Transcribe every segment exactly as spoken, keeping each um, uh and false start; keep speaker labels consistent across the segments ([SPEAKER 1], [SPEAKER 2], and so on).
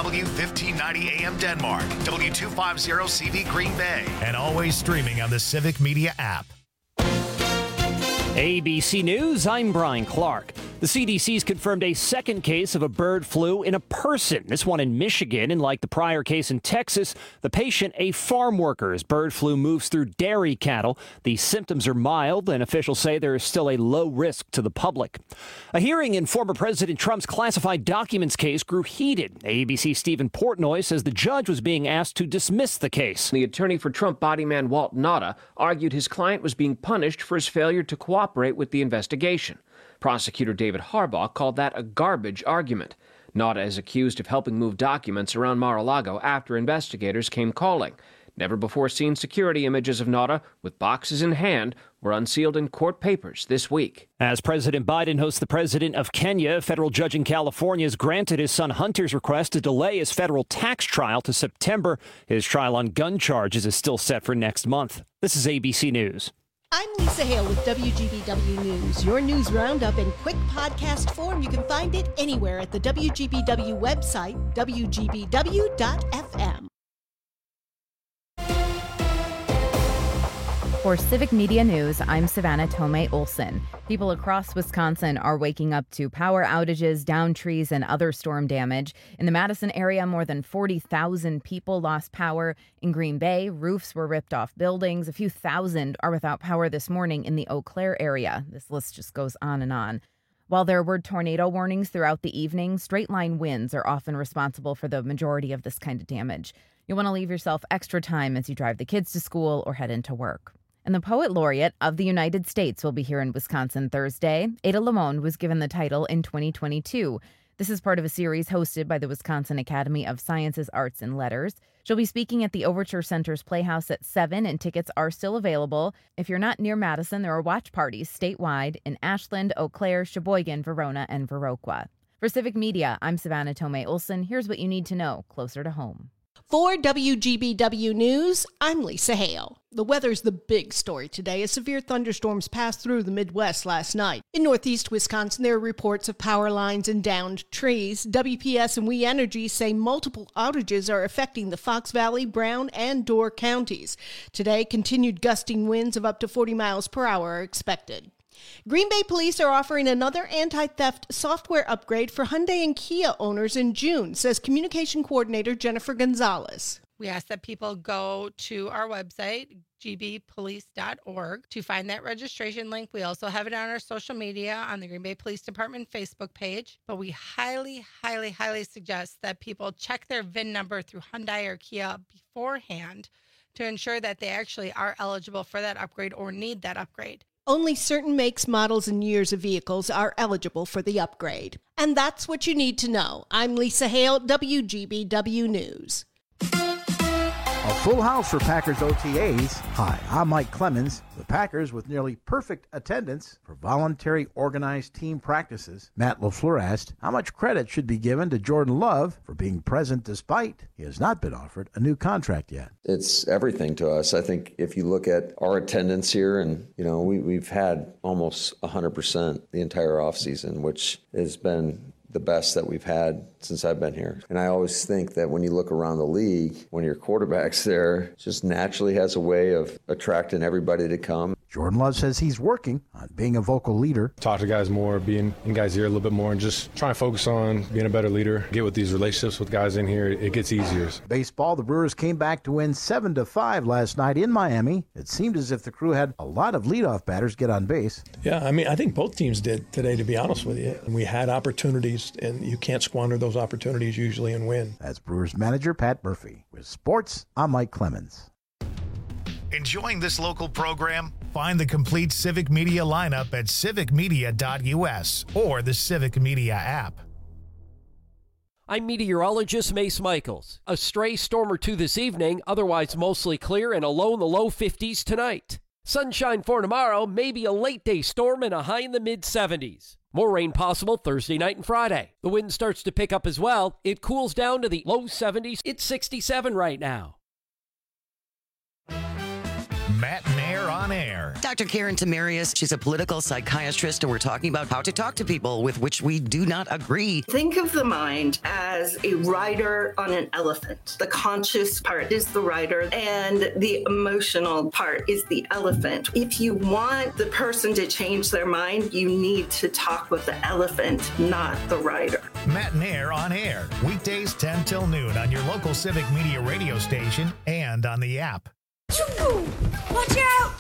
[SPEAKER 1] W fifteen ninety A M Denmark, W two fifty C V Green Bay, and always streaming on the Civic Media app.
[SPEAKER 2] A B C News, I'm Brian Clark. The C D C's confirmed a second case of a bird flu in a person, this one in Michigan. And like the prior case in Texas, the patient a farm worker as bird flu moves through dairy cattle. The symptoms are mild, and officials say there is still a low risk to the public. A hearing in former President Trump's classified documents case grew heated. A B C's Stephen Portnoy says the judge was being asked to dismiss the case.
[SPEAKER 3] The attorney for Trump bodyman Walt Nauta argued his client was being punished for his failure to cooperate with the investigation. Prosecutor David Harbaugh called that a garbage argument. Nauta is accused of helping move documents around Mar-a-Lago after investigators came calling. Never-before-seen security images of Nauta, with boxes in hand, were unsealed in court papers this week.
[SPEAKER 2] As President Biden hosts the president of Kenya, a federal judge in California has granted his son Hunter's request to delay his federal tax trial to September. His trial on gun charges is still set for next month. This is A B C News.
[SPEAKER 4] I'm Lisa Hale with W G B W News, your news roundup in quick podcast form. You can find it anywhere at the W G B W website, W G B W dot F M.
[SPEAKER 5] For Civic Media News, I'm Savannah Tomei Olson. People across Wisconsin are waking up to power outages, down trees, and other storm damage. In the Madison area, more than forty thousand people lost power. In Green Bay, roofs were ripped off buildings. A few thousand are without power this morning in the Eau Claire area. This list just goes on and on. While there were tornado warnings throughout the evening, straight-line winds are often responsible for the majority of this kind of damage. You'll want to leave yourself extra time as you drive the kids to school or head into work. And the Poet Laureate of the United States will be here in Wisconsin Thursday. Ada Limon was given the title in twenty twenty-two. This is part of a series hosted by the Wisconsin Academy of Sciences, Arts, and Letters. She'll be speaking at the Overture Center's Playhouse at seven, and tickets are still available. If you're not near Madison, there are watch parties statewide in Ashland, Eau Claire, Sheboygan, Verona, and Viroqua. For Civic Media, I'm Savannah Tomei Olson. Here's what you need to know closer to home.
[SPEAKER 4] For W G B W News, I'm Lisa Hale. The weather's the big story today as severe thunderstorms passed through the Midwest last night. In northeast Wisconsin, there are reports of power lines and downed trees. W P S and We Energy say multiple outages are affecting the Fox Valley, Brown, and Door counties. Today, continued gusting winds of up to forty miles per hour are expected. Green Bay police are offering another anti-theft software upgrade for Hyundai and Kia owners in June, says communication coordinator Jennifer Gonzalez.
[SPEAKER 6] We ask that people go to our website, g b police dot org, to find that registration link. We also have it on our social media on the Green Bay Police Department Facebook page. But we highly, highly, highly suggest that people check their V I N number through Hyundai or Kia beforehand to ensure that they actually are eligible for that upgrade or need that upgrade.
[SPEAKER 4] Only certain makes, models, and years of vehicles are eligible for the upgrade. And that's what you need to know. I'm Lisa Hale, W G B W News.
[SPEAKER 7] A full house for Packers O T As. Hi, I'm Mike Clemens. The Packers with nearly perfect attendance for voluntary organized team practices. Matt LaFleur asked how much credit should be given to Jordan Love for being present despite he has not been offered a new contract yet.
[SPEAKER 8] It's everything to us. I think if you look at our attendance here, and you know, we, we've had almost one hundred percent the entire offseason, which has been the best that we've had since I've been here. And I always think that when you look around the league, when your quarterback's there, it just naturally has a way of attracting everybody to come.
[SPEAKER 7] Jordan Love says he's working on being a vocal leader.
[SPEAKER 9] Talk to guys more, being in guys' ear a little bit more, and just trying to focus on being a better leader. Get with these relationships with guys in here, it gets easier.
[SPEAKER 7] Baseball, the Brewers came back to win seven to five last night in Miami. It seemed as if the Crew had a lot of leadoff batters get on base.
[SPEAKER 10] Yeah, I mean, I think both teams did today, to be honest with you. We had opportunities, and you can't squander those opportunities usually and win.
[SPEAKER 7] That's Brewers manager Pat Murphy. With sports, I'm Mike Clemens.
[SPEAKER 1] Enjoying this local program? Find the complete Civic Media lineup at civic media dot u s or the Civic Media app.
[SPEAKER 11] I'm meteorologist Mace Michaels. A stray storm or two this evening, otherwise mostly clear and a low in the low fifties tonight. Sunshine for tomorrow, maybe a late day storm and a high in the mid seventies. More rain possible Thursday night and Friday. The wind starts to pick up as well. It cools down to the low seventies. It's sixty-seven right now.
[SPEAKER 1] Matt Mayer on air.
[SPEAKER 12] Doctor Karen Tamarius, she's a political psychiatrist, and we're talking about how to talk to people with which we do not agree.
[SPEAKER 13] Think of the mind as a rider on an elephant. The conscious part is the rider, and the emotional part is the elephant. If you want the person to change their mind, you need to talk with the elephant, not the rider.
[SPEAKER 1] Matt and Air on air, weekdays ten till noon on your local Civic Media radio station and on the app.
[SPEAKER 14] Watch out!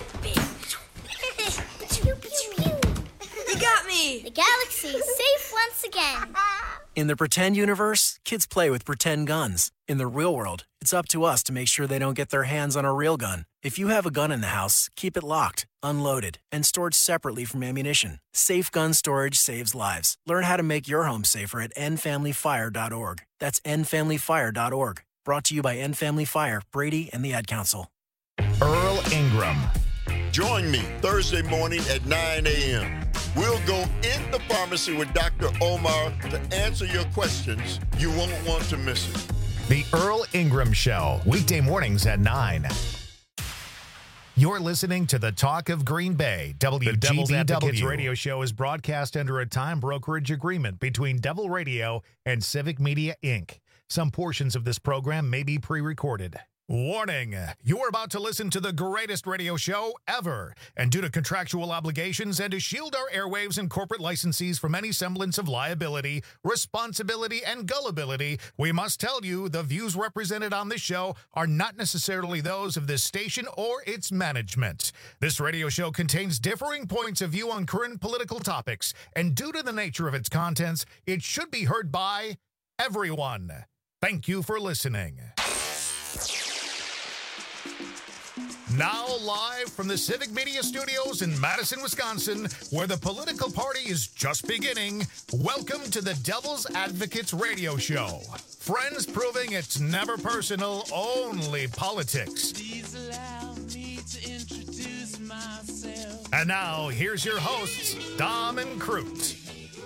[SPEAKER 14] You got me!
[SPEAKER 15] The galaxy is safe once again.
[SPEAKER 16] In the pretend universe, kids play with pretend guns. In the real world, it's up to us to make sure they don't get their hands on a real gun. If you have a gun in the house, keep it locked, unloaded, and stored separately from ammunition. Safe gun storage saves lives. Learn how to make your home safer at end family fire dot org. That's end family fire dot org. Brought to you by End Family Fire, Brady, and the Ad Council.
[SPEAKER 1] Earl Ingram.
[SPEAKER 17] Join me Thursday morning at nine a.m. We'll go in the pharmacy with Doctor Omar to answer your questions. You won't want to miss it.
[SPEAKER 1] The Earl Ingram Show, weekday mornings at nine. You're listening to the Talk of Green Bay, W G B W. The Devil's Advocates radio show is broadcast under a time brokerage agreement between Devil Radio and Civic Media, Incorporated. Some portions of this program may be pre-recorded. Warning, you're about to listen to the greatest radio show ever. And due to contractual obligations and to shield our airwaves and corporate licensees from any semblance of liability, responsibility, and gullibility, we must tell you the views represented on this show are not necessarily those of this station or its management. This radio show contains differing points of view on current political topics, and due to the nature of its contents, it should be heard by everyone. Thank you for listening. Now live from the Civic Media Studios in Madison, Wisconsin, where the political party is just beginning, welcome to the Devil's Advocates radio show. Friends proving it's never personal, only politics.
[SPEAKER 18] Please allow me to introduce myself.
[SPEAKER 1] And now, here's your hosts, Dom and Crute.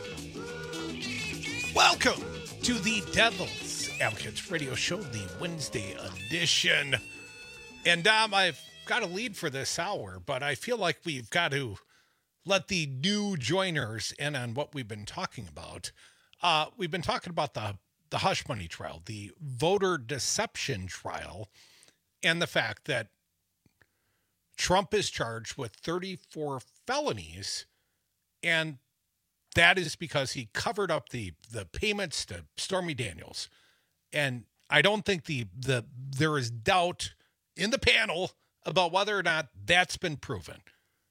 [SPEAKER 19] Welcome to the Devil's Advocates radio show, the Wednesday edition. And Dom, I've got a lead for this hour, but I feel like we've got to let the new joiners in on what we've been talking about. Uh, we've been talking about the, the hush money trial, the voter deception trial, and the fact that Trump is charged with thirty-four felonies, and that is because he covered up the, the payments to Stormy Daniels. And I don't think the the there is doubt in the panel about whether or not that's been proven.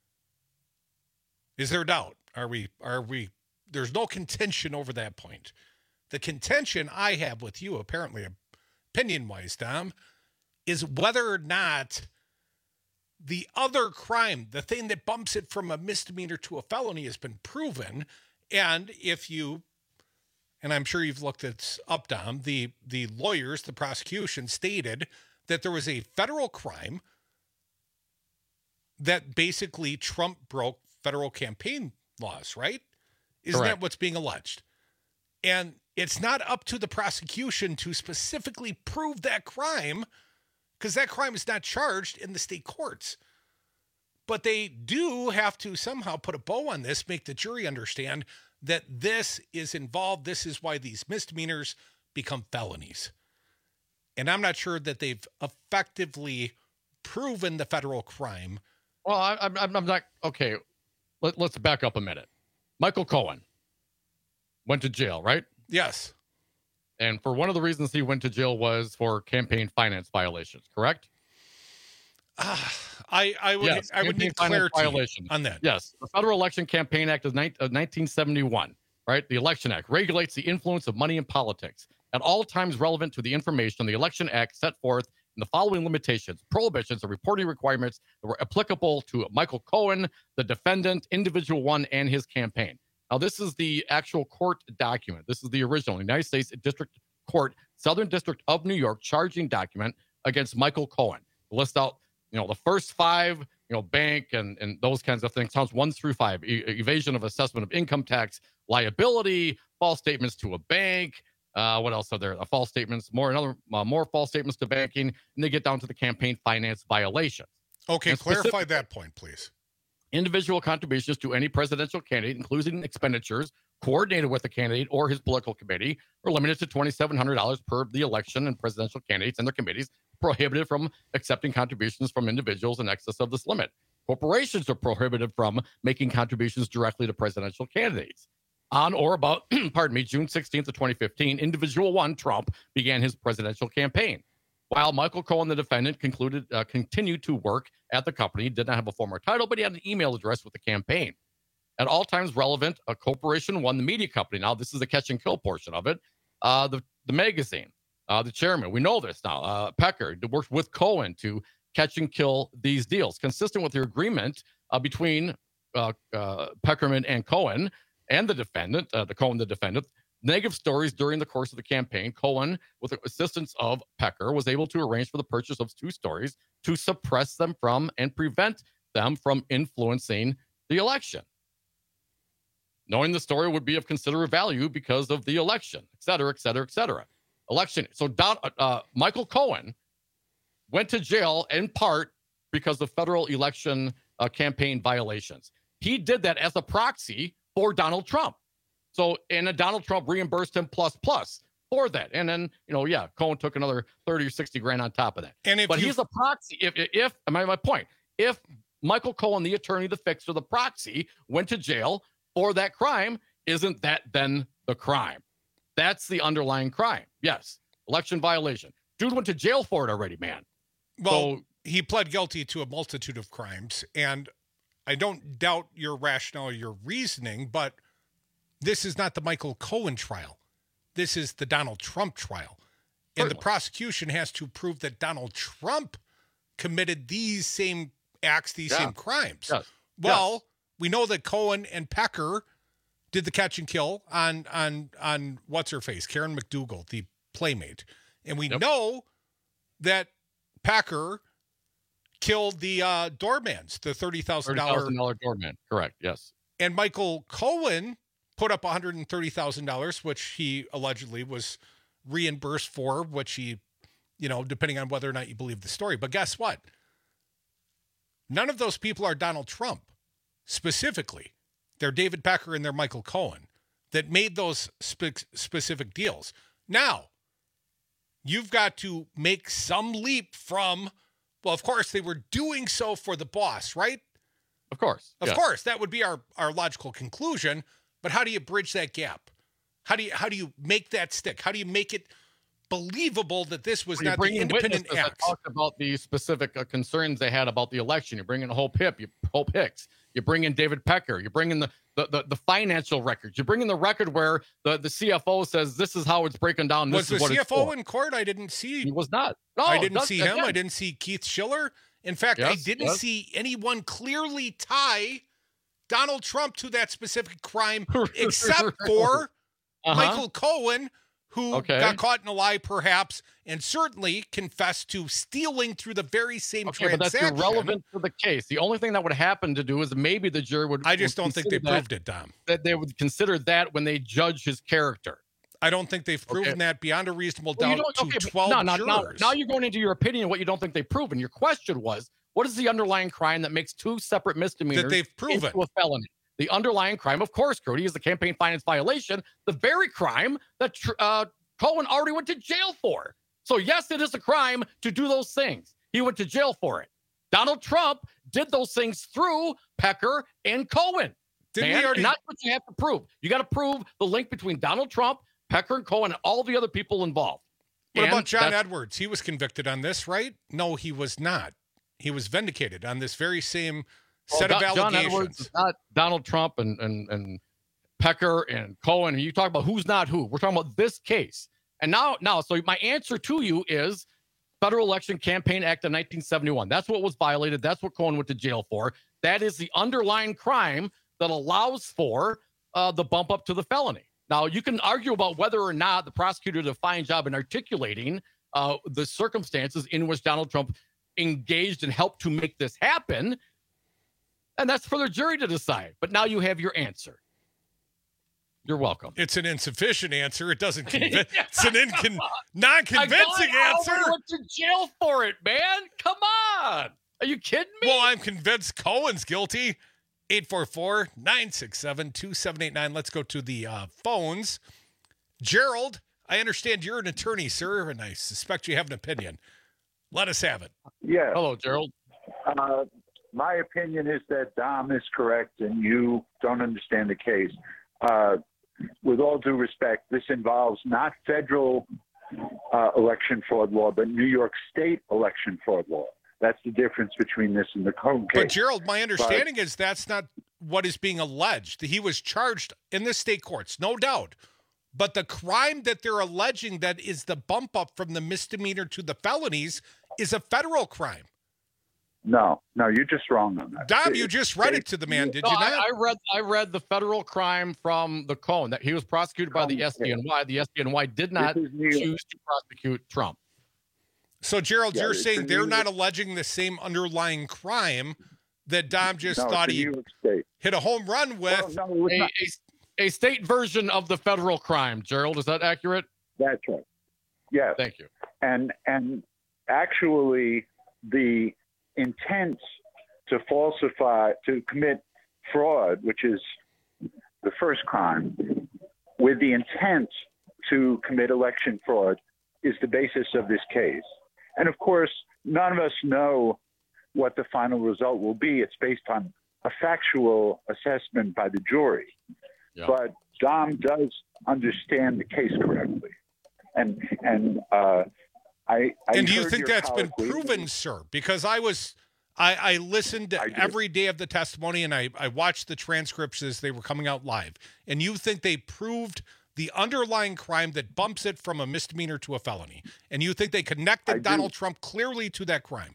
[SPEAKER 19] Is there doubt? Are we, are we, there's no contention over that point. The contention I have with you, apparently opinion-wise, Dom, is whether or not the other crime, the thing that bumps it from a misdemeanor to a felony, has been proven. And if you, and I'm sure you've looked this up, Dom, the, the lawyers, the prosecution stated that there was a federal crime that basically Trump broke federal campaign laws, right? Isn't
[SPEAKER 20] Correct.
[SPEAKER 19] that what's being alleged? And it's not up to the prosecution to specifically prove that crime, because that crime is not charged in the state courts. But they do have to somehow put a bow on this, make the jury understand that this is involved. This is why these misdemeanors become felonies. And I'm not sure that they've effectively proven the federal crime.
[SPEAKER 20] Well, I, I'm, I'm not. Okay, Let, let's back up a minute. Michael Cohen went to jail, right?
[SPEAKER 19] Yes.
[SPEAKER 20] And for one of the reasons he went to jail was for campaign finance violations, correct?
[SPEAKER 19] Uh, I, I would,
[SPEAKER 20] yes,
[SPEAKER 19] I would need clarity
[SPEAKER 20] violation
[SPEAKER 19] on that.
[SPEAKER 20] Yes. The Federal Election Campaign Act of nineteen seventy-one, right? The Election Act regulates the influence of money in politics at all times relevant to the information the Election Act set forth in the following limitations, prohibitions, and reporting requirements that were applicable to Michael Cohen, the defendant, individual one, and his campaign. Now, this is the actual court document. This is the original United States District Court, Southern District of New York, charging document against Michael Cohen. List out, you know, the first five, you know, bank and, and those kinds of things, counts one through five, e- evasion of assessment of income tax liability, false statements to a bank. Uh, what else are there? Uh, false statements, more another, uh, more false statements to banking, and they get down to the campaign finance violations.
[SPEAKER 19] Okay,
[SPEAKER 20] And
[SPEAKER 19] clarify that point, please.
[SPEAKER 20] Individual contributions to any presidential candidate, including expenditures coordinated with the candidate or his political committee, are limited to twenty-seven hundred dollars per the election, and presidential candidates and their committees prohibited from accepting contributions from individuals in excess of this limit. Corporations are prohibited from making contributions directly to presidential candidates. On or about, pardon me, June sixteenth of twenty fifteen, individual one, Trump, began his presidential campaign. While Michael Cohen, the defendant, concluded uh, continued to work at the company, did not have a former title, but he had an email address with the campaign. At all times relevant, a Corporation One, the media company. Now, this is the catch and kill portion of it. Uh, the, the magazine, uh, the chairman, we know this now. Uh, Pecker worked with Cohen to catch and kill these deals, consistent with the agreement uh, between uh, uh, Peckerman and Cohen and the defendant, uh, the Cohen, the defendant. Negative stories during the course of the campaign. Cohen, with the assistance of Pecker, was able to arrange for the purchase of two stories to suppress them from and prevent them from influencing the election. Knowing the story would be of considerable value because of the election, et cetera, et cetera, et cetera. Election. So Don, uh, Michael Cohen went to jail in part because of federal election uh, campaign violations. He did that as a proxy for Donald Trump. So, and then Donald Trump reimbursed him plus plus for that. And then, you know, yeah, Cohen took another thirty or sixty grand on top of that.
[SPEAKER 19] And if
[SPEAKER 20] but
[SPEAKER 19] you...
[SPEAKER 20] he's a proxy. If, if, my, my point, if Michael Cohen, the attorney, the fixer, the proxy, went to jail for that crime, isn't that then the crime? That's the underlying crime. Yes. Election violation. Dude went to jail for it already, man.
[SPEAKER 19] Well,
[SPEAKER 20] so,
[SPEAKER 19] he pled guilty to a multitude of crimes. And I don't doubt your rationale or your reasoning, but this is not the Michael Cohen trial. This is the Donald Trump trial. And Certainly. The prosecution has to prove that Donald Trump committed these same acts, these yeah. same crimes.
[SPEAKER 20] Yes.
[SPEAKER 19] Well,
[SPEAKER 20] yes.
[SPEAKER 19] we know that Cohen and Pecker did the catch and kill on on on what's her face, Karen McDougal, the playmate. And we yep. know that Pecker killed the uh, doormans, the thirty thousand dollars
[SPEAKER 20] thirty thousand dollars doorman. Correct. Yes.
[SPEAKER 19] And Michael Cohen put up one hundred thirty thousand dollars, which he allegedly was reimbursed for, which he, you know, depending on whether or not you believe the story. But guess what? None of those people are Donald Trump specifically. They're David Pecker and they're Michael Cohen that made those spe- specific deals. Now, you've got to make some leap from, well, of course, they were doing so for the boss, right?
[SPEAKER 20] Of course.
[SPEAKER 19] Of
[SPEAKER 20] yeah.
[SPEAKER 19] course. That would be our, our logical conclusion. But how do you bridge that gap? How do you how do you make that stick? How do you make it believable that this was
[SPEAKER 20] well,
[SPEAKER 19] not the independent act?
[SPEAKER 20] Talked about the specific uh, concerns they had about the election. You bring in Hope Hip, you Hope Hicks. You bring in David Pecker. You bring in the the, the, the financial records. You bring in the record where the, the C F O says this is how it's breaking down. This
[SPEAKER 19] was
[SPEAKER 20] is
[SPEAKER 19] the
[SPEAKER 20] what
[SPEAKER 19] C F O
[SPEAKER 20] it's
[SPEAKER 19] in court? I didn't see.
[SPEAKER 20] He was not. No,
[SPEAKER 19] I didn't see him.
[SPEAKER 20] Again.
[SPEAKER 19] I didn't see Keith Schiller. In fact,
[SPEAKER 20] yes,
[SPEAKER 19] I didn't
[SPEAKER 20] yes.
[SPEAKER 19] see anyone clearly tie Donald Trump to that specific crime, except for uh-huh. Michael Cohen, who
[SPEAKER 20] okay.
[SPEAKER 19] got caught in a lie, perhaps, and certainly confessed to stealing through the very same
[SPEAKER 20] okay,
[SPEAKER 19] transaction.
[SPEAKER 20] But that's irrelevant to the case. The only thing that would happen to do is maybe the jury would.
[SPEAKER 19] I just
[SPEAKER 20] would
[SPEAKER 19] don't think they
[SPEAKER 20] that,
[SPEAKER 19] proved it, Dom.
[SPEAKER 20] That they would consider that when they judge his character.
[SPEAKER 19] I don't think they've proven
[SPEAKER 20] okay.
[SPEAKER 19] that beyond a reasonable
[SPEAKER 20] well,
[SPEAKER 19] doubt to
[SPEAKER 20] okay,
[SPEAKER 19] twelve
[SPEAKER 20] no, no,
[SPEAKER 19] jurors.
[SPEAKER 20] Now, now you're going into your opinion of what you don't think they've proven. Your question was, what is the underlying crime that makes two separate misdemeanors
[SPEAKER 19] that they've proven
[SPEAKER 20] into a felony? The underlying crime, of course, Cody, is the campaign finance violation, the very crime that uh, Cohen already went to jail for. So, yes, it is a crime to do those things. He went to jail for it. Donald Trump did those things through Pecker and Cohen.
[SPEAKER 19] Didn't
[SPEAKER 20] Man,
[SPEAKER 19] we already...
[SPEAKER 20] Not what you have to prove. You got to prove the link between Donald Trump, Pecker and Cohen, and all the other people involved.
[SPEAKER 19] What
[SPEAKER 20] and
[SPEAKER 19] about John Edwards? He was convicted on this, right? No, he was not. He was vindicated on this very same set
[SPEAKER 20] well,
[SPEAKER 19] of
[SPEAKER 20] John
[SPEAKER 19] allegations.
[SPEAKER 20] Edwards is not Donald Trump and, and, and Pecker and Cohen. You talk about who's not who. We're talking about this case. And now, now, so my answer to you is Federal Election Campaign Act of nineteen seventy-one. That's what was violated. That's what Cohen went to jail for. That is the underlying crime that allows for uh, the bump up to the felony. Now, you can argue about whether or not the prosecutor did a fine job in articulating uh, the circumstances in which Donald Trump engaged and helped to make this happen. And that's for the jury to decide. But now you have your answer. You're welcome.
[SPEAKER 19] It's an insufficient answer. It doesn't convince. It's an incon- non-convincing answer.
[SPEAKER 20] I went to jail for it, man. Come on. Are you kidding me?
[SPEAKER 19] Well, I'm convinced Cohen's guilty. eight four four, nine six seven, two seven eight nine. Let's go to the uh, phones. Gerald, I understand you're an attorney, sir, and I suspect you have an opinion. Let us have it.
[SPEAKER 20] Yeah. Hello, Gerald.
[SPEAKER 21] Uh, my opinion is that Dom is correct and you don't understand the case. Uh, with all due respect, this involves not federal uh, election fraud law, but New York State election fraud law. That's the difference between this and the Cohen case.
[SPEAKER 19] But, Gerald, my understanding but, is that's not what is being alleged. He was charged in the state courts, no doubt. But the crime that they're alleging that is the bump up from the misdemeanor to the felonies is a federal crime.
[SPEAKER 21] No, no, you're just wrong on that.
[SPEAKER 19] Dom, you just read it to the man, did
[SPEAKER 20] no,
[SPEAKER 19] you not?
[SPEAKER 20] I, I read I read the federal crime from the Cohen, that he was prosecuted by the S D N Y. The S D N Y did not choose to prosecute Trump.
[SPEAKER 19] So, Gerald,
[SPEAKER 21] Yeah,
[SPEAKER 19] you're
[SPEAKER 21] it's
[SPEAKER 19] saying
[SPEAKER 21] in
[SPEAKER 19] they're
[SPEAKER 21] New
[SPEAKER 19] not
[SPEAKER 21] York-
[SPEAKER 19] alleging the same underlying crime that Dom just
[SPEAKER 21] No, it's
[SPEAKER 19] thought
[SPEAKER 21] in
[SPEAKER 19] he
[SPEAKER 21] New York State.
[SPEAKER 19] hit a home run with?
[SPEAKER 21] Well, no,
[SPEAKER 20] A, a, a state version of the federal crime, Gerald. Is that accurate?
[SPEAKER 21] That's right. Yes.
[SPEAKER 20] Thank you.
[SPEAKER 21] And and actually, the intent to falsify, to commit fraud, which is the first crime, with the intent to commit election fraud, is the basis of this case. And of course, none of us know what the final result will be. It's based on a factual assessment by the jury.
[SPEAKER 20] Yeah.
[SPEAKER 21] But Dom does understand the case correctly. And and uh, I, I
[SPEAKER 19] And do you
[SPEAKER 21] heard
[SPEAKER 19] think
[SPEAKER 21] your
[SPEAKER 19] that's been
[SPEAKER 21] colloquy.
[SPEAKER 19] proven, sir? Because I was, I, I listened to every day of the testimony and I, I watched the transcripts as they were coming out live. And you think they proved the underlying crime that bumps it from a misdemeanor to a felony. And you think they connected Donald Trump clearly to that crime.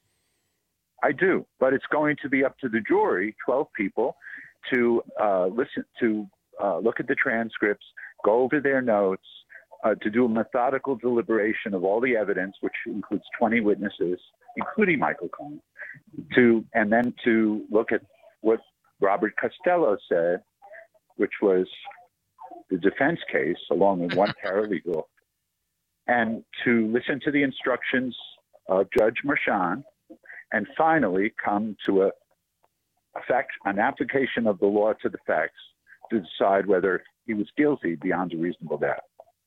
[SPEAKER 21] I do, but it's going to be up to the jury, twelve people, to uh, listen, to uh, look at the transcripts, go over their notes, uh, to do a methodical deliberation of all the evidence, which includes twenty witnesses, including Michael Cohen, to and then to look at what Robert Costello said, which was the defense case, along with one paralegal, and to listen to the instructions of Judge Merchan, and finally come to a, a fact, an application of the law to the facts to decide whether he was guilty beyond a reasonable doubt.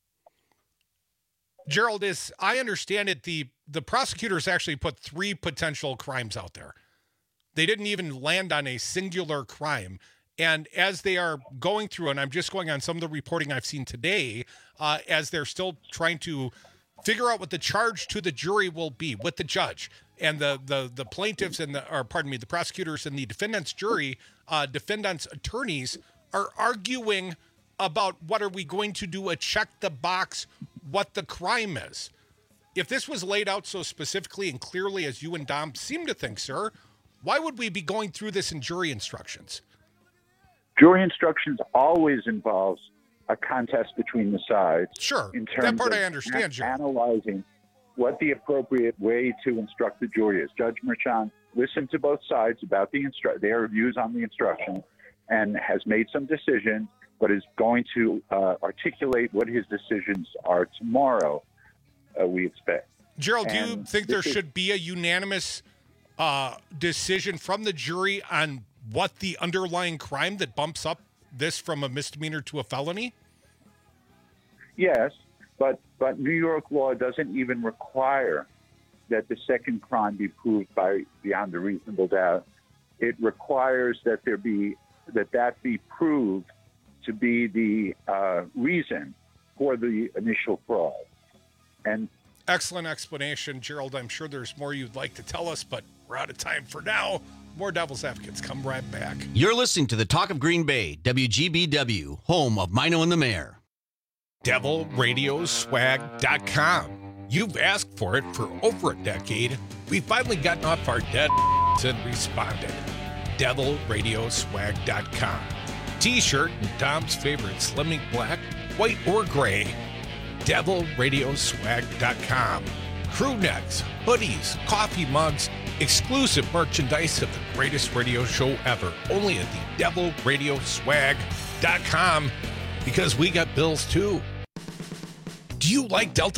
[SPEAKER 19] Gerald, is I understand it, the the prosecutors actually put three potential crimes out there. They didn't even land on a singular crime. And as they are going through, and I'm just going on some of the reporting I've seen today, uh, as they're still trying to figure out what the charge to the jury will be with the judge and the the the plaintiffs and the, or pardon me, the prosecutors and the defendants jury, uh, defendants attorneys are arguing about what are we going to do, a check the box, what the crime is. If this was laid out so specifically and clearly as you and Dom seem to think, sir, why would we be going through this in jury instructions?
[SPEAKER 21] Jury instructions always involves a contest between the sides.
[SPEAKER 19] Sure,
[SPEAKER 21] in terms
[SPEAKER 19] that part
[SPEAKER 21] of
[SPEAKER 19] I understand,
[SPEAKER 21] an-
[SPEAKER 19] Gerald.
[SPEAKER 21] analyzing what the appropriate way to instruct the jury is. Judge Merchan listened to both sides about the instru- their views on the instruction and has made some decisions, but is going to uh, articulate what his decisions are tomorrow, uh, we expect.
[SPEAKER 19] Gerald, do you
[SPEAKER 21] And
[SPEAKER 19] think there
[SPEAKER 21] this is-
[SPEAKER 19] should be a unanimous uh, decision from the jury on what the underlying crime that bumps up this from a misdemeanor to a felony?
[SPEAKER 21] Yes, but but New York law doesn't even require that the second crime be proved by beyond a reasonable doubt. It requires that there be that that be proved to be the uh, reason for the initial fraud. And
[SPEAKER 19] Excellent explanation, Gerald. I'm sure there's more you'd like to tell us, but we're out of time for now. More Devil's Advocates. Come right back.
[SPEAKER 22] You're listening to the Talk of Green Bay, W G B W, home of Mino and the Mayor.
[SPEAKER 19] devil radio swag dot com. You've asked for it for over a decade. We've finally gotten off our dead and responded. devil radio swag dot com. T-shirt in Dom's favorite Slimming Black, white or gray. devil radio swag dot com. Crew necks, hoodies, coffee mugs, exclusive merchandise of the greatest radio show ever. Only at the devil radio swag dot com, because we got bills too. Do you like Delta eight?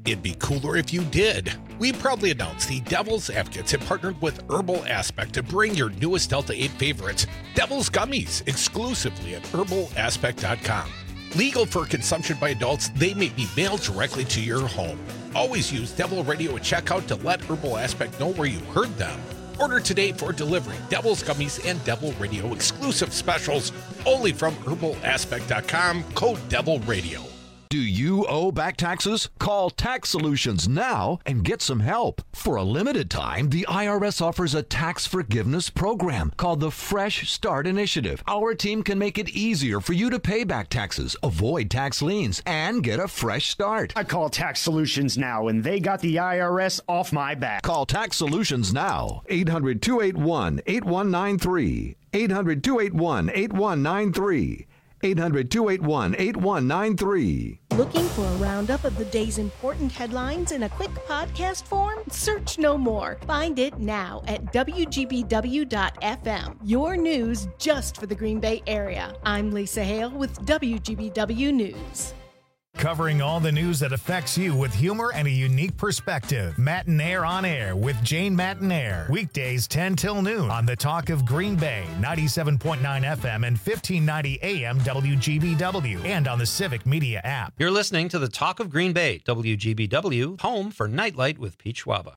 [SPEAKER 19] It'd be cooler if you did. We proudly announce the Devil's Advocates have partnered with Herbal Aspect to bring your newest Delta eight favorites, Devil's Gummies, exclusively at herbal aspect dot com. Legal for consumption by adults, they may be mailed directly to your home. Always use Devil Radio at checkout to let Herbal Aspect know where you heard them. Order today for delivery. Devil's Gummies and Devil Radio exclusive specials only from herbal aspect dot com, code Devil Radio.
[SPEAKER 2] Do you owe back taxes? Call Tax Solutions now and get some help. For a limited time, the I R S offers a tax forgiveness program called the Fresh Start Initiative. Our team can make it easier for you to pay back taxes, avoid tax liens, and get a fresh start.
[SPEAKER 3] I call Tax Solutions now, and they got the I R S off my back.
[SPEAKER 2] Call Tax Solutions now. eight hundred, two eight one, eight one nine three. eight hundred, two eight one, eight one nine three. eight hundred, two eight one, eight one nine three.
[SPEAKER 4] Looking for a roundup of the day's important headlines in a quick podcast form? Search no more. Find it now at W G B W dot F M. Your news just for the Green Bay area. I'm Lisa Hale with W G B W News.
[SPEAKER 1] Covering all the news that affects you with humor and a unique perspective. Matinaire on Air with Jane Matinaire. Weekdays ten till noon on the Talk of Green Bay, ninety-seven point nine F M and fifteen ninety A M W G B W, and on the Civic Media app.
[SPEAKER 23] You're listening to the Talk of Green Bay, W G B W, home for Nightlight with Pete Schwaba.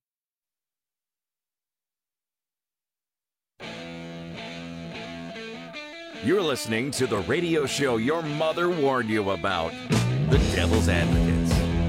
[SPEAKER 24] You're listening to the radio show your mother warned you about. The Devil's Advocates.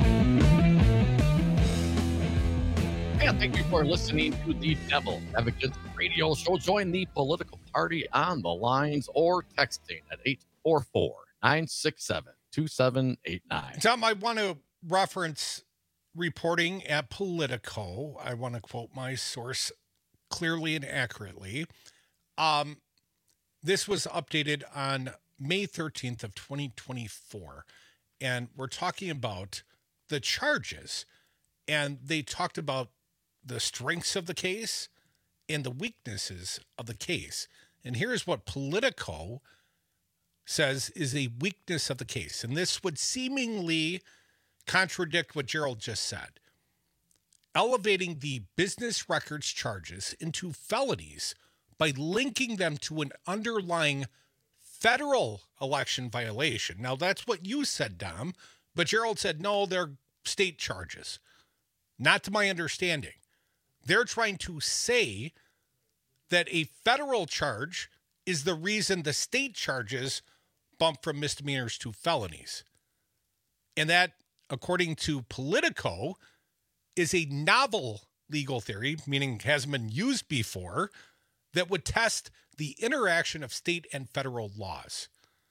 [SPEAKER 20] And thank you for listening to the Devil's Advocates radio show. Join the political party on the lines or texting at eight four four, nine six seven, two seven eight nine.
[SPEAKER 19] Tom, I want to reference reporting at Politico. I want to quote my source clearly and accurately. Um, this was updated on May thirteenth of twenty twenty-four. And we're talking about the charges, and they talked about the strengths of the case and the weaknesses of the case. And here's what Politico says is a weakness of the case. And this would seemingly contradict what Gerald just said. Elevating the business records charges into felonies by linking them to an underlying federal election violation. Now, that's what you said, Dom, but Gerald said, no, they're state charges. Not to my understanding. They're trying to say that a federal charge is the reason the state charges bump from misdemeanors to felonies. And that, according to Politico, is a novel legal theory, meaning hasn't been used before, that would test the interaction of state and federal laws.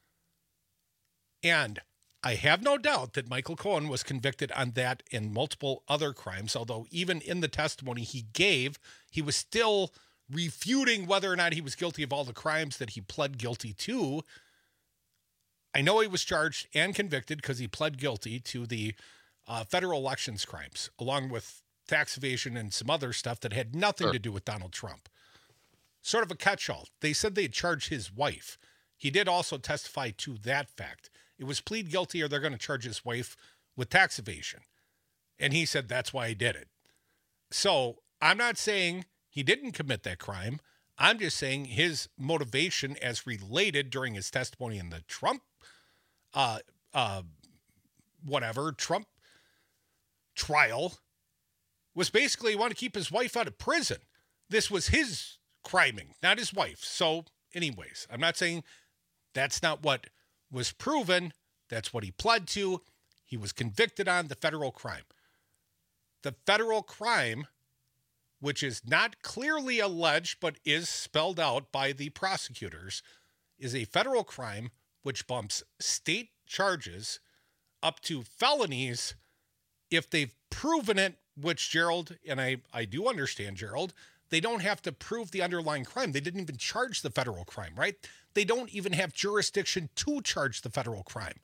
[SPEAKER 19] And I have no doubt that Michael Cohen was convicted on that and multiple other crimes, although even in the testimony he gave, he was still refuting whether or not he was guilty of all the crimes that he pled guilty to. I know he was charged and convicted because he pled guilty to the uh, federal elections crimes, along with tax evasion and some other stuff that had nothing
[SPEAKER 20] Sure.
[SPEAKER 19] to do with Donald Trump. Sort of a catch-all. They said they'd charge his wife. He did also testify to that fact. It was plead guilty or they're going to charge his wife with tax evasion. And he said that's why he did it. So I'm not saying he didn't commit that crime. I'm just saying his motivation as related during his testimony in the Trump, uh, uh, whatever, Trump trial was basically he wanted to keep his wife out of prison. This was his criming, not his wife. So anyways, I'm not saying that's not what was proven. That's what he pled to. He was convicted on the federal crime. The federal crime, which is not clearly alleged, but is spelled out by the prosecutors, is a federal crime which bumps state charges up to felonies if they've proven it, which Gerald, and I, I do understand Gerald, they don't have to prove the underlying crime. They didn't even charge the federal crime, right? They don't even have jurisdiction to charge the federal crime.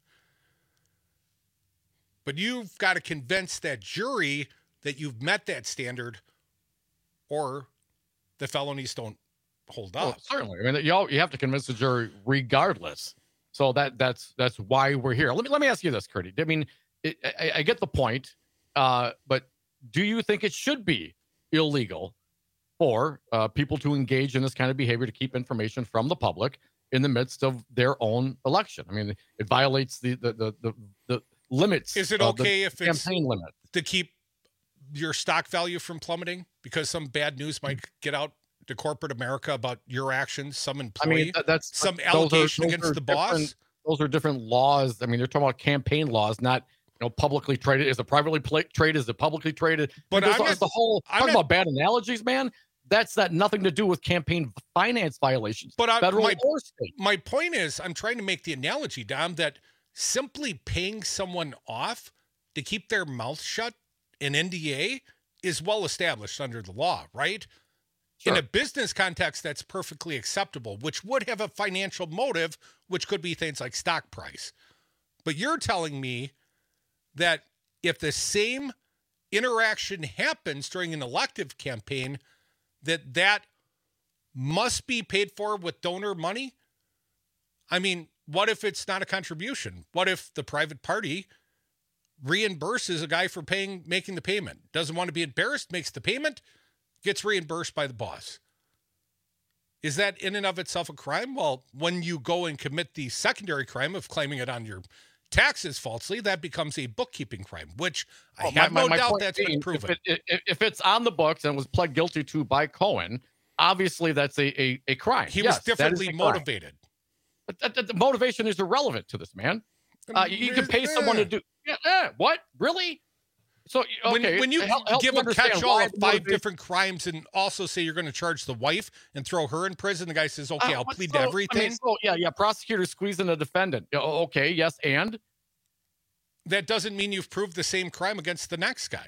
[SPEAKER 19] But you've got to convince that jury that you've met that standard or the felonies don't hold up.
[SPEAKER 20] Well, certainly. I mean, you all, you have to convince the jury regardless. So that that's that's why we're here. Let me let me ask you this, Curdy. I mean, it, I, I get the point. Uh, but do you think it should be illegal for uh, people to engage in this kind of behavior to keep information from the public in the midst of their own election? I mean, it violates the the the the, the limits.
[SPEAKER 19] Is it okay if it's
[SPEAKER 20] campaign limit
[SPEAKER 19] to keep your stock value from plummeting because some bad news might get out to corporate America about your actions, some employee,
[SPEAKER 20] I mean, that's
[SPEAKER 19] some
[SPEAKER 20] those
[SPEAKER 19] allegation
[SPEAKER 20] are, those
[SPEAKER 19] against
[SPEAKER 20] are
[SPEAKER 19] the boss?
[SPEAKER 20] Those are different laws. I mean, they're talking about campaign laws, not you know publicly traded. Is it privately pla- traded? Is it publicly traded?
[SPEAKER 19] But
[SPEAKER 20] there's,
[SPEAKER 19] I'm
[SPEAKER 20] there's
[SPEAKER 19] at,
[SPEAKER 20] the whole
[SPEAKER 19] I'm
[SPEAKER 20] talking
[SPEAKER 19] at,
[SPEAKER 20] about bad analogies, man. That's got nothing to do with campaign finance violations,
[SPEAKER 19] but I,
[SPEAKER 20] federal
[SPEAKER 19] my,
[SPEAKER 20] or state.
[SPEAKER 19] My point is, I'm trying to make the analogy, Dom, that simply paying someone off to keep their mouth shut, an N D A, is well established under the law, right? Sure. In a business context, that's perfectly acceptable, which would have a financial motive, which could be things like stock price. But you're telling me that if the same interaction happens during an elective campaign, that that must be paid for with donor money? I mean, what if it's not a contribution? What if the private party reimburses a guy for paying, making the payment, doesn't want to be embarrassed, makes the payment, gets reimbursed by the boss? Is that in and of itself a crime? Well, when you go and commit the secondary crime of claiming it on your taxes falsely, that becomes a bookkeeping crime, which I
[SPEAKER 20] well,
[SPEAKER 19] have
[SPEAKER 20] my,
[SPEAKER 19] no
[SPEAKER 20] my, my
[SPEAKER 19] doubt that's
[SPEAKER 20] being,
[SPEAKER 19] been proven.
[SPEAKER 20] If, it, if it's on the books and was pled guilty to by Cohen, obviously that's a, a, a crime.
[SPEAKER 19] He
[SPEAKER 20] yes,
[SPEAKER 19] was differently motivated.
[SPEAKER 20] But that, that, the motivation is irrelevant to this, man. Uh, you, you can pay someone to do yeah, eh, what? Really? So okay,
[SPEAKER 19] when, when you
[SPEAKER 20] help, help
[SPEAKER 19] give
[SPEAKER 20] me
[SPEAKER 19] a catch-all of five
[SPEAKER 20] motivation.
[SPEAKER 19] different crimes and also say you're going to charge the wife and throw her in prison, the guy says, "Okay,
[SPEAKER 20] uh,
[SPEAKER 19] I'll plead
[SPEAKER 20] so,
[SPEAKER 19] to everything."
[SPEAKER 20] I mean, so, yeah, yeah. Prosecutor squeezing a defendant. Okay, yes, and
[SPEAKER 19] that doesn't mean you've proved the same crime against the next guy.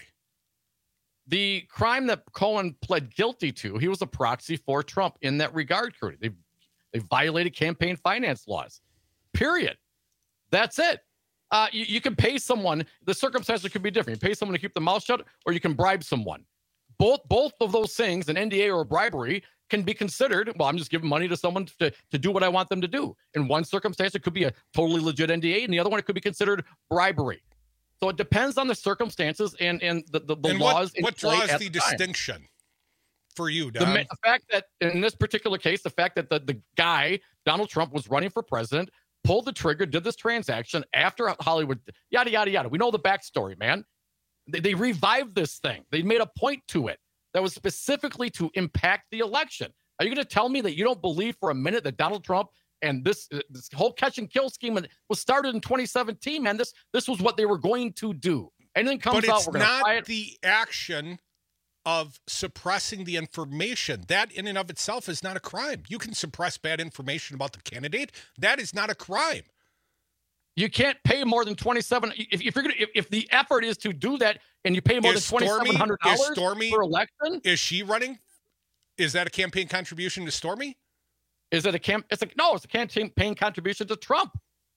[SPEAKER 20] The crime that Cohen pled guilty to, he was a proxy for Trump in that regard, Cody. They they violated campaign finance laws. Period. That's it. Uh, you, you can pay someone. The circumstances could be different. You pay someone to keep the mouth shut, or you can bribe someone. Both both of those things, an N D A or a bribery, can be considered. Well, I'm just giving money to someone to, to do what I want them to do. In one circumstance, it could be a totally legit N D A, and the other one, it could be considered bribery. So it depends on the circumstances and and the the, the
[SPEAKER 19] and
[SPEAKER 20] laws.
[SPEAKER 19] What, what draws the,
[SPEAKER 20] the
[SPEAKER 19] distinction for you,
[SPEAKER 20] the,
[SPEAKER 19] Don?
[SPEAKER 20] the fact that in this particular case, the fact that the the guy Donald Trump was running for president, pulled the trigger, did this transaction after Hollywood, yada, yada, yada. We know the backstory, man. They, they revived this thing. They made a point to it that was specifically to impact the election. Are you going to tell me that you don't believe for a minute that Donald Trump and this uh, this whole catch and kill scheme was started in twenty seventeen, man? This this was what they were going to do. Anything comes
[SPEAKER 19] but
[SPEAKER 20] out,
[SPEAKER 19] it's
[SPEAKER 20] we're going to
[SPEAKER 19] not
[SPEAKER 20] try it.
[SPEAKER 19] The action of suppressing the information. That in and of itself is not a crime. You can suppress bad information about the candidate. That is not a crime.
[SPEAKER 20] You can't pay more than twenty-seven. If, if you're gonna, if, if the effort is to do that, and you pay more
[SPEAKER 19] is
[SPEAKER 20] than twenty-seven hundred dollars per election,
[SPEAKER 19] is she running? Is that a campaign contribution to Stormy?
[SPEAKER 20] Is it a camp? It's a no. It's a campaign contribution to Trump.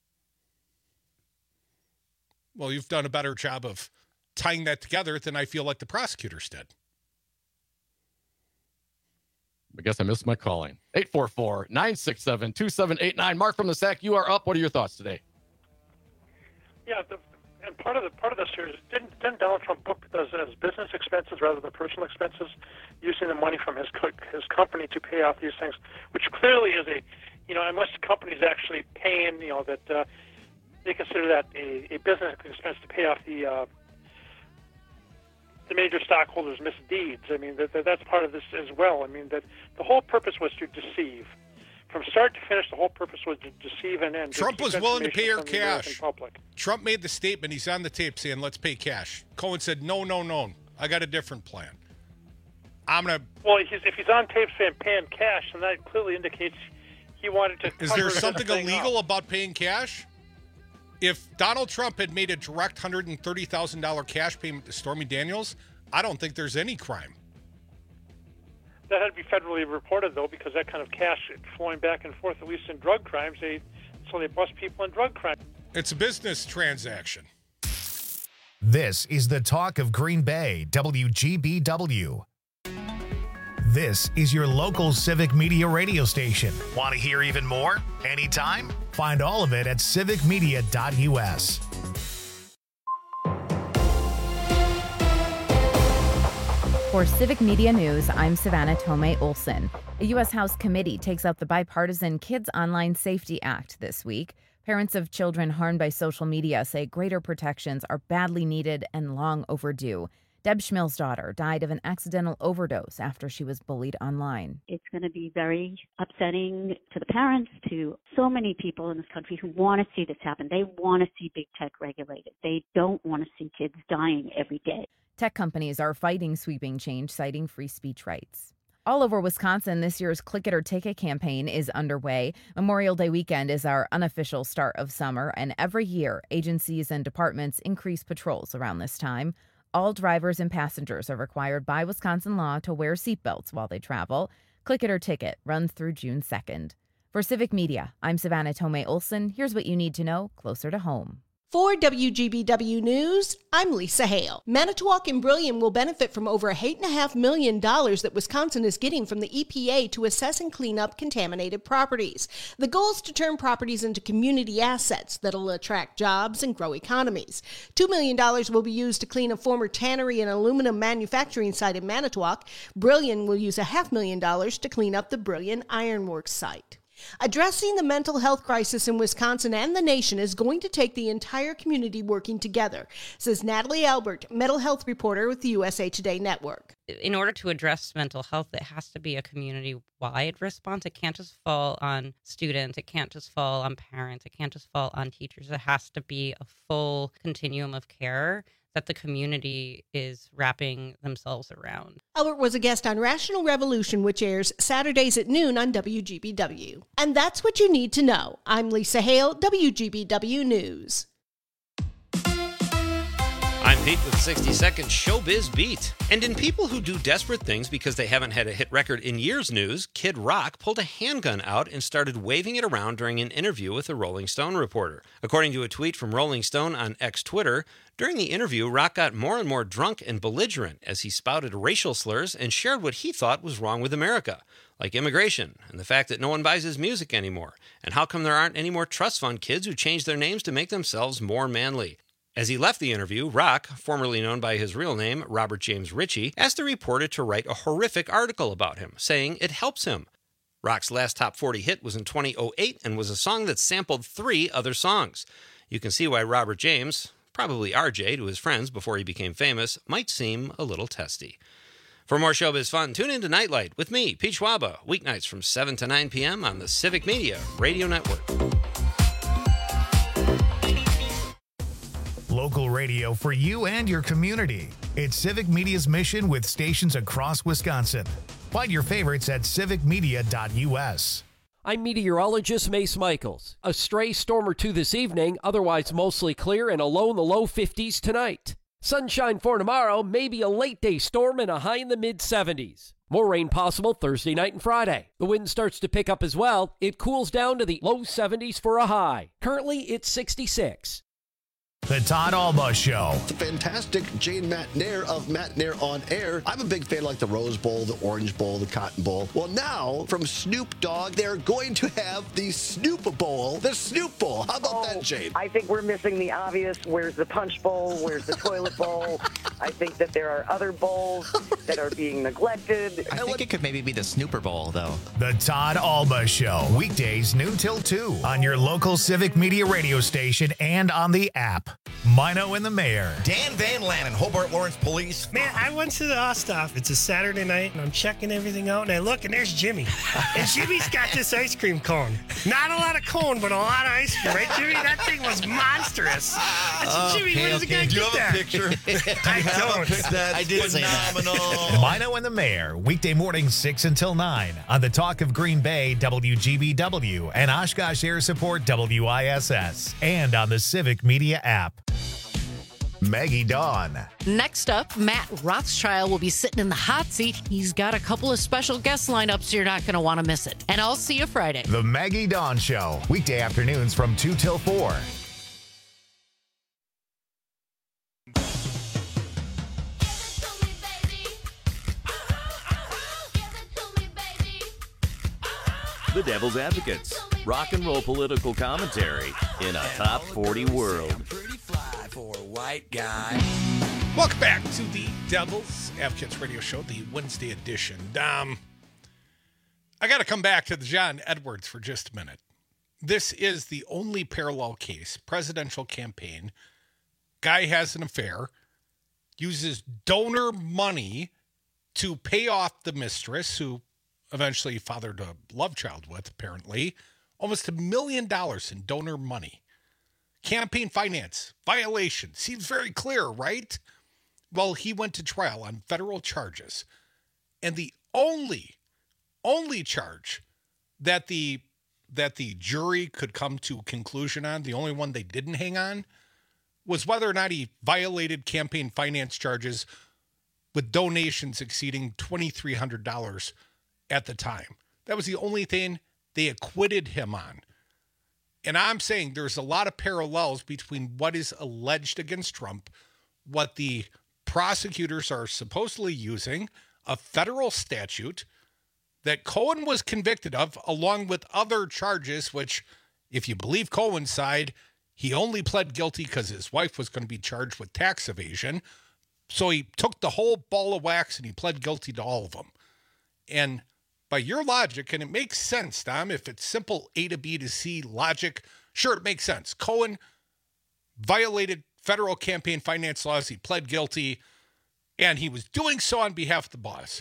[SPEAKER 19] Well, you've done a better job of tying that together than I feel like the prosecutors did.
[SPEAKER 20] I guess I missed my calling. eight four four, nine six seven, two seven eight nine. Mark from the Sack, you are up. What are your thoughts today?
[SPEAKER 5] Yeah, the, and part of the part of this here is didn't, didn't Donald Trump book those as business expenses rather than personal expenses, using the money from his co- his company to pay off these things, which clearly is a, you know, unless the company's actually paying, you know, that uh, they consider that a, a business expense to pay off the uh, the major stockholders' misdeeds. I mean, that, that that's part of this as well. I mean, that the whole purpose was to deceive. From start to finish, the whole purpose was to deceive and end.
[SPEAKER 19] Trump was willing to pay her cash.
[SPEAKER 5] Public.
[SPEAKER 19] Trump made the statement. He's on the tape saying, let's pay cash. Cohen said, no, no, no. I got a different plan. I'm going to...
[SPEAKER 5] Well, he's, if he's on tape saying paying cash, then that clearly indicates he wanted to...
[SPEAKER 19] Is there something
[SPEAKER 5] thing
[SPEAKER 19] illegal
[SPEAKER 5] up.
[SPEAKER 19] about paying cash? If Donald Trump had made a direct one hundred thirty thousand dollars cash payment to Stormy Daniels, I don't think there's any crime.
[SPEAKER 5] That had to be federally reported, though, because that kind of cash flowing back and forth, at least in drug crimes, they so they bust people in drug crime.
[SPEAKER 19] It's a business transaction.
[SPEAKER 1] This is the talk of Green Bay, W G B W. This is your local civic media radio station. Want to hear even more? Anytime? Find all of it at civic media dot U S.
[SPEAKER 6] For Civic Media News, I'm Savannah Tomei Olson. A U S House committee takes up the bipartisan Kids Online Safety Act this week. Parents of children harmed by social media say greater protections are badly needed and long overdue. Deb Schmill's daughter died of an accidental overdose after she was bullied online.
[SPEAKER 8] It's going to be very upsetting to the parents, to so many people in this country who want to see this happen. They want to see big tech regulated. They don't want to see kids dying every day.
[SPEAKER 6] Tech companies are fighting sweeping change, citing free speech rights. All over Wisconsin, this year's Click It or Ticket campaign is underway. Memorial Day weekend is our unofficial start of summer, and every year, agencies and departments increase patrols around this time. All drivers and passengers are required by Wisconsin law to wear seatbelts while they travel. Click It or Ticket runs through June second. For Civic Media, I'm Savannah Tomei Olson. Here's what you need to know closer to home.
[SPEAKER 4] For W G B W News, I'm Lisa Hale. Manitowoc and Brillion will benefit from over eight point five million dollars that Wisconsin is getting from the E P A to assess and clean up contaminated properties. The goal is to turn properties into community assets that'll attract jobs and grow economies. two million dollars will be used to clean a former tannery and aluminum manufacturing site in Manitowoc. Brillion will use a half million dollars to clean up the Brillion Ironworks site. Addressing the mental health crisis in Wisconsin and the nation is going to take the entire community working together, says Natalie Albert, mental health reporter with the U S A Today Network.
[SPEAKER 9] In order to address mental health, it has to be a community-wide response. It can't just fall on students. It can't just fall on parents. It can't just fall on teachers. It has to be a full continuum of care that the community is wrapping themselves around.
[SPEAKER 4] Albert was a guest on Rational Revolution, which airs Saturdays at noon on W G B W. And that's what you need to know. I'm Lisa Hale, W G B W News.
[SPEAKER 23] I'm Pete with sixty second Showbiz Beat. And in People Who Do Desperate Things Because They Haven't Had a Hit Record in Years news, Kid Rock pulled a handgun out and started waving it around during an interview with a Rolling Stone reporter. According to a tweet from Rolling Stone on X Twitter, during the interview, Rock got more and more drunk and belligerent as he spouted racial slurs and shared what he thought was wrong with America, like immigration and the fact that no one buys his music anymore, and how come there aren't any more trust fund kids who change their names to make themselves more manly. As he left the interview, Rock, formerly known by his real name, Robert James Ritchie, asked the reporter to write a horrific article about him, saying it helps him. Rock's last top forty hit was in twenty oh eight and was a song that sampled three other songs. You can see why Robert James, probably R J to his friends before he became famous, might seem a little testy. For more showbiz fun, tune in to Nightlight with me, Pete Schwaba, weeknights from seven to nine p.m. on the Civic Media Radio Network.
[SPEAKER 1] Local radio for you and your community. It's Civic Media's mission with stations across Wisconsin. Find your favorites at civic media dot u s.
[SPEAKER 11] I'm meteorologist Mace Michaels. A stray storm or two this evening, otherwise mostly clear and a low in the low fifties tonight. Sunshine for tomorrow, maybe a late day storm and a high in the mid seventies. More rain possible Thursday night and Friday. The wind starts to pick up as well. It cools down to the low seventies for a high. Currently, it's sixty-six.
[SPEAKER 1] The Todd Alba Show.
[SPEAKER 10] The fantastic Jane McNair of McNair on Air. I'm a big fan like the Rose Bowl, the Orange Bowl, the Cotton Bowl. Well, now, from Snoop Dogg, they're going to have the Snoop Bowl, the Snoop Bowl. How about
[SPEAKER 25] oh,
[SPEAKER 10] that, Jane?
[SPEAKER 25] I think we're missing the obvious. Where's the Punch Bowl? Where's the Toilet Bowl? I think that there are other bowls that are being neglected.
[SPEAKER 26] I think it could maybe be the Snooper Bowl, though.
[SPEAKER 1] The Todd Alba Show. Weekdays, noon till two on your local Civic Media radio station and on the app. Mino and the Mayor.
[SPEAKER 27] Dan Van Lannen, Hobart Lawrence Police.
[SPEAKER 28] Man, I went to the Osthoff. It's a Saturday night, and I'm checking everything out, and I look, and there's Jimmy. And Jimmy's got this ice cream cone. Not a lot of cone, but a lot of ice cream, right, Jimmy? That thing was monstrous. I said, Jimmy,
[SPEAKER 27] okay,
[SPEAKER 28] where does the
[SPEAKER 27] okay.
[SPEAKER 28] guy
[SPEAKER 27] Do you
[SPEAKER 28] get
[SPEAKER 27] have
[SPEAKER 28] that?
[SPEAKER 27] a picture?
[SPEAKER 28] I
[SPEAKER 27] Do you
[SPEAKER 28] don't.
[SPEAKER 27] have a picture? That's
[SPEAKER 26] I did say that.
[SPEAKER 27] phenomenal.
[SPEAKER 1] Mino and the Mayor, weekday mornings six until nine on the Talk of Green Bay, W G B W, and Oshkosh Air Support, W I S S, and on the Civic Media app. Maggie Dawn.
[SPEAKER 29] Next up, Matt Rothschild will be sitting in the hot seat. He's got a couple of special guest lineups, so you're not going to want to miss it. And I'll see you Friday.
[SPEAKER 1] The Maggie Dawn Show, weekday afternoons from two till four.
[SPEAKER 24] The Devil's Advocates, rock and roll political commentary in a top forty world.
[SPEAKER 30] Pretty fly for a white guy.
[SPEAKER 19] Welcome back to the Devil's Advocates Radio Show, the Wednesday edition. Um, I got to come back to the John Edwards for just a minute. This is the only parallel case, presidential campaign. Guy has an affair, uses donor money to pay off the mistress, who eventually fathered a love child with, apparently. Almost a million dollars in donor money. Campaign finance violation. Seems very clear, right? Well, he went to trial on federal charges. And the only, only charge that the that the jury could come to a conclusion on, the only one they didn't hang on, was whether or not he violated campaign finance charges with donations exceeding two thousand three hundred dollars at the time. That was the only thing they acquitted him on. And I'm saying there's a lot of parallels between what is alleged against Trump, what the prosecutors are supposedly using, a federal statute that Cohen was convicted of, along with other charges, which, if you believe Cohen's side, he only pled guilty because his wife was going to be charged with tax evasion. So he took the whole ball of wax and he pled guilty to all of them. And by your logic, and it makes sense, Tom, if it's simple A to B to C logic, sure, it makes sense. Cohen violated federal campaign finance laws. He pled guilty, and he was doing so on behalf of the boss.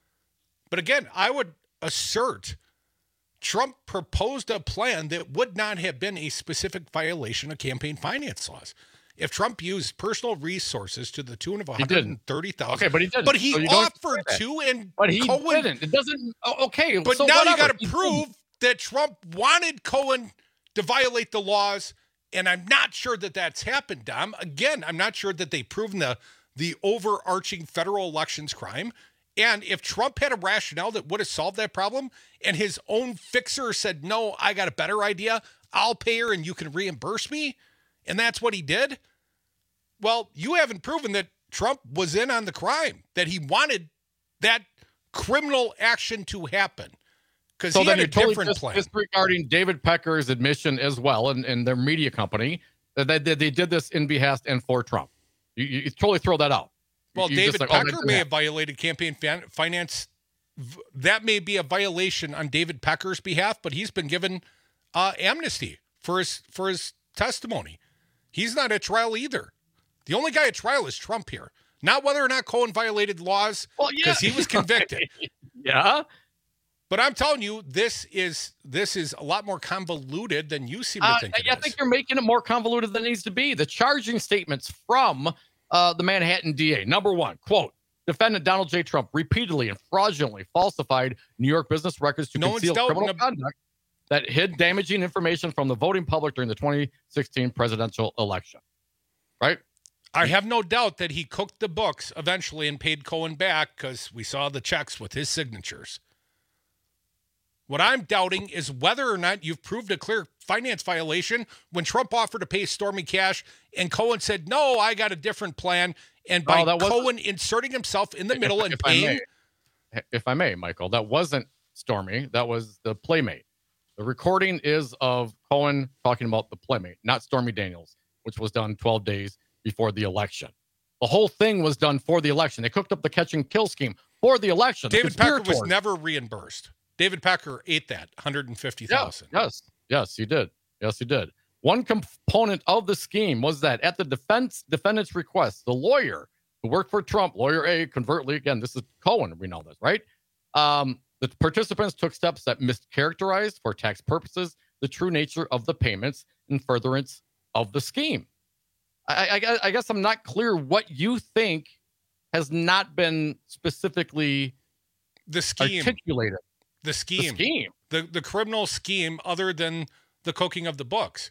[SPEAKER 19] But again, I would assert Trump proposed a plan that would not have been a specific violation of campaign finance laws. If Trump used personal resources to the tune of one hundred thirty thousand dollars.
[SPEAKER 20] Okay, but he didn't.
[SPEAKER 19] But he
[SPEAKER 20] So you don't have to
[SPEAKER 19] offered
[SPEAKER 20] say that.
[SPEAKER 19] to, and
[SPEAKER 20] But he
[SPEAKER 19] Cohen
[SPEAKER 20] didn't. It doesn't. oh, Okay,
[SPEAKER 19] But
[SPEAKER 20] so
[SPEAKER 19] now
[SPEAKER 20] whatever.
[SPEAKER 19] you got
[SPEAKER 20] He
[SPEAKER 19] to
[SPEAKER 20] didn't.
[SPEAKER 19] prove that Trump wanted Cohen to violate the laws, and I'm not sure that that's happened, Dom. Again, I'm not sure that they've proven the, the overarching federal elections crime. And if Trump had a rationale that would have solved that problem, and his own fixer said, no, I got a better idea, I'll pay her and you can reimburse me, and that's what he did, well, you haven't proven that Trump was in on the crime, that he wanted that criminal action to happen. Because
[SPEAKER 20] So
[SPEAKER 19] he
[SPEAKER 20] then
[SPEAKER 19] had a
[SPEAKER 20] you're totally
[SPEAKER 19] different
[SPEAKER 20] dis-
[SPEAKER 19] plan.
[SPEAKER 20] disregarding David Pecker's admission as well, and, and their media company, that they, that they did this in behest and for Trump. You, you totally throw that out.
[SPEAKER 19] Well,
[SPEAKER 20] You
[SPEAKER 19] David
[SPEAKER 20] just like, oh, that
[SPEAKER 19] Pecker
[SPEAKER 20] didn't
[SPEAKER 19] may
[SPEAKER 20] happen.
[SPEAKER 19] have violated campaign fan- finance. V- That may be a violation on David Pecker's behalf, but he's been given uh, amnesty for his for his testimony. He's not at trial either. The only guy at trial is Trump here, not whether or not Cohen violated laws, because he was convicted.
[SPEAKER 20] Yeah.
[SPEAKER 19] But I'm telling you, this is this is a lot more convoluted than you seem to
[SPEAKER 20] Uh,
[SPEAKER 19] think it
[SPEAKER 20] I
[SPEAKER 19] is.
[SPEAKER 20] think you're making it more convoluted than it needs to be. The charging statements from uh, the Manhattan D A. Number one, quote, defendant Donald J. Trump repeatedly and fraudulently falsified New York business records to
[SPEAKER 19] No one's
[SPEAKER 20] conceal
[SPEAKER 19] doubting
[SPEAKER 20] criminal
[SPEAKER 19] him.
[SPEAKER 20] conduct that hid damaging information from the voting public during the twenty sixteen presidential election. Right?
[SPEAKER 19] I have no doubt that he cooked the books eventually and paid Cohen back, because we saw the checks with his signatures. What I'm doubting is whether or not you've proved a clear finance violation when Trump offered to pay Stormy cash and Cohen said, no, I got a different plan. And by
[SPEAKER 20] Oh, that wasn't-
[SPEAKER 19] Cohen inserting himself in the middle
[SPEAKER 20] if,
[SPEAKER 19] and
[SPEAKER 20] if I
[SPEAKER 19] paying,
[SPEAKER 20] may, if I may, Michael, that wasn't Stormy. That was the Playmate. The recording is of Cohen talking about the Playmate, not Stormy Daniels, which was done twelve days before the election. The whole thing was done for the election. They cooked up the catch and kill scheme for the election. The
[SPEAKER 19] David Pecker was
[SPEAKER 20] conspirators.
[SPEAKER 19] never reimbursed. David Pecker ate that one hundred fifty thousand
[SPEAKER 20] Yes, yes, he did. Yes, he did. One component of the scheme was that at the defense defendant's request, the lawyer who worked for Trump, lawyer A, covertly, again, this is Cohen, we know this, right? Um, the participants took steps that mischaracterized for tax purposes the true nature of the payments in furtherance of the scheme. I, I, I guess I'm not clear what you think has not been specifically
[SPEAKER 19] the scheme
[SPEAKER 20] articulated.
[SPEAKER 19] The scheme.
[SPEAKER 20] The scheme.
[SPEAKER 19] The, the criminal scheme other than the cooking of the books.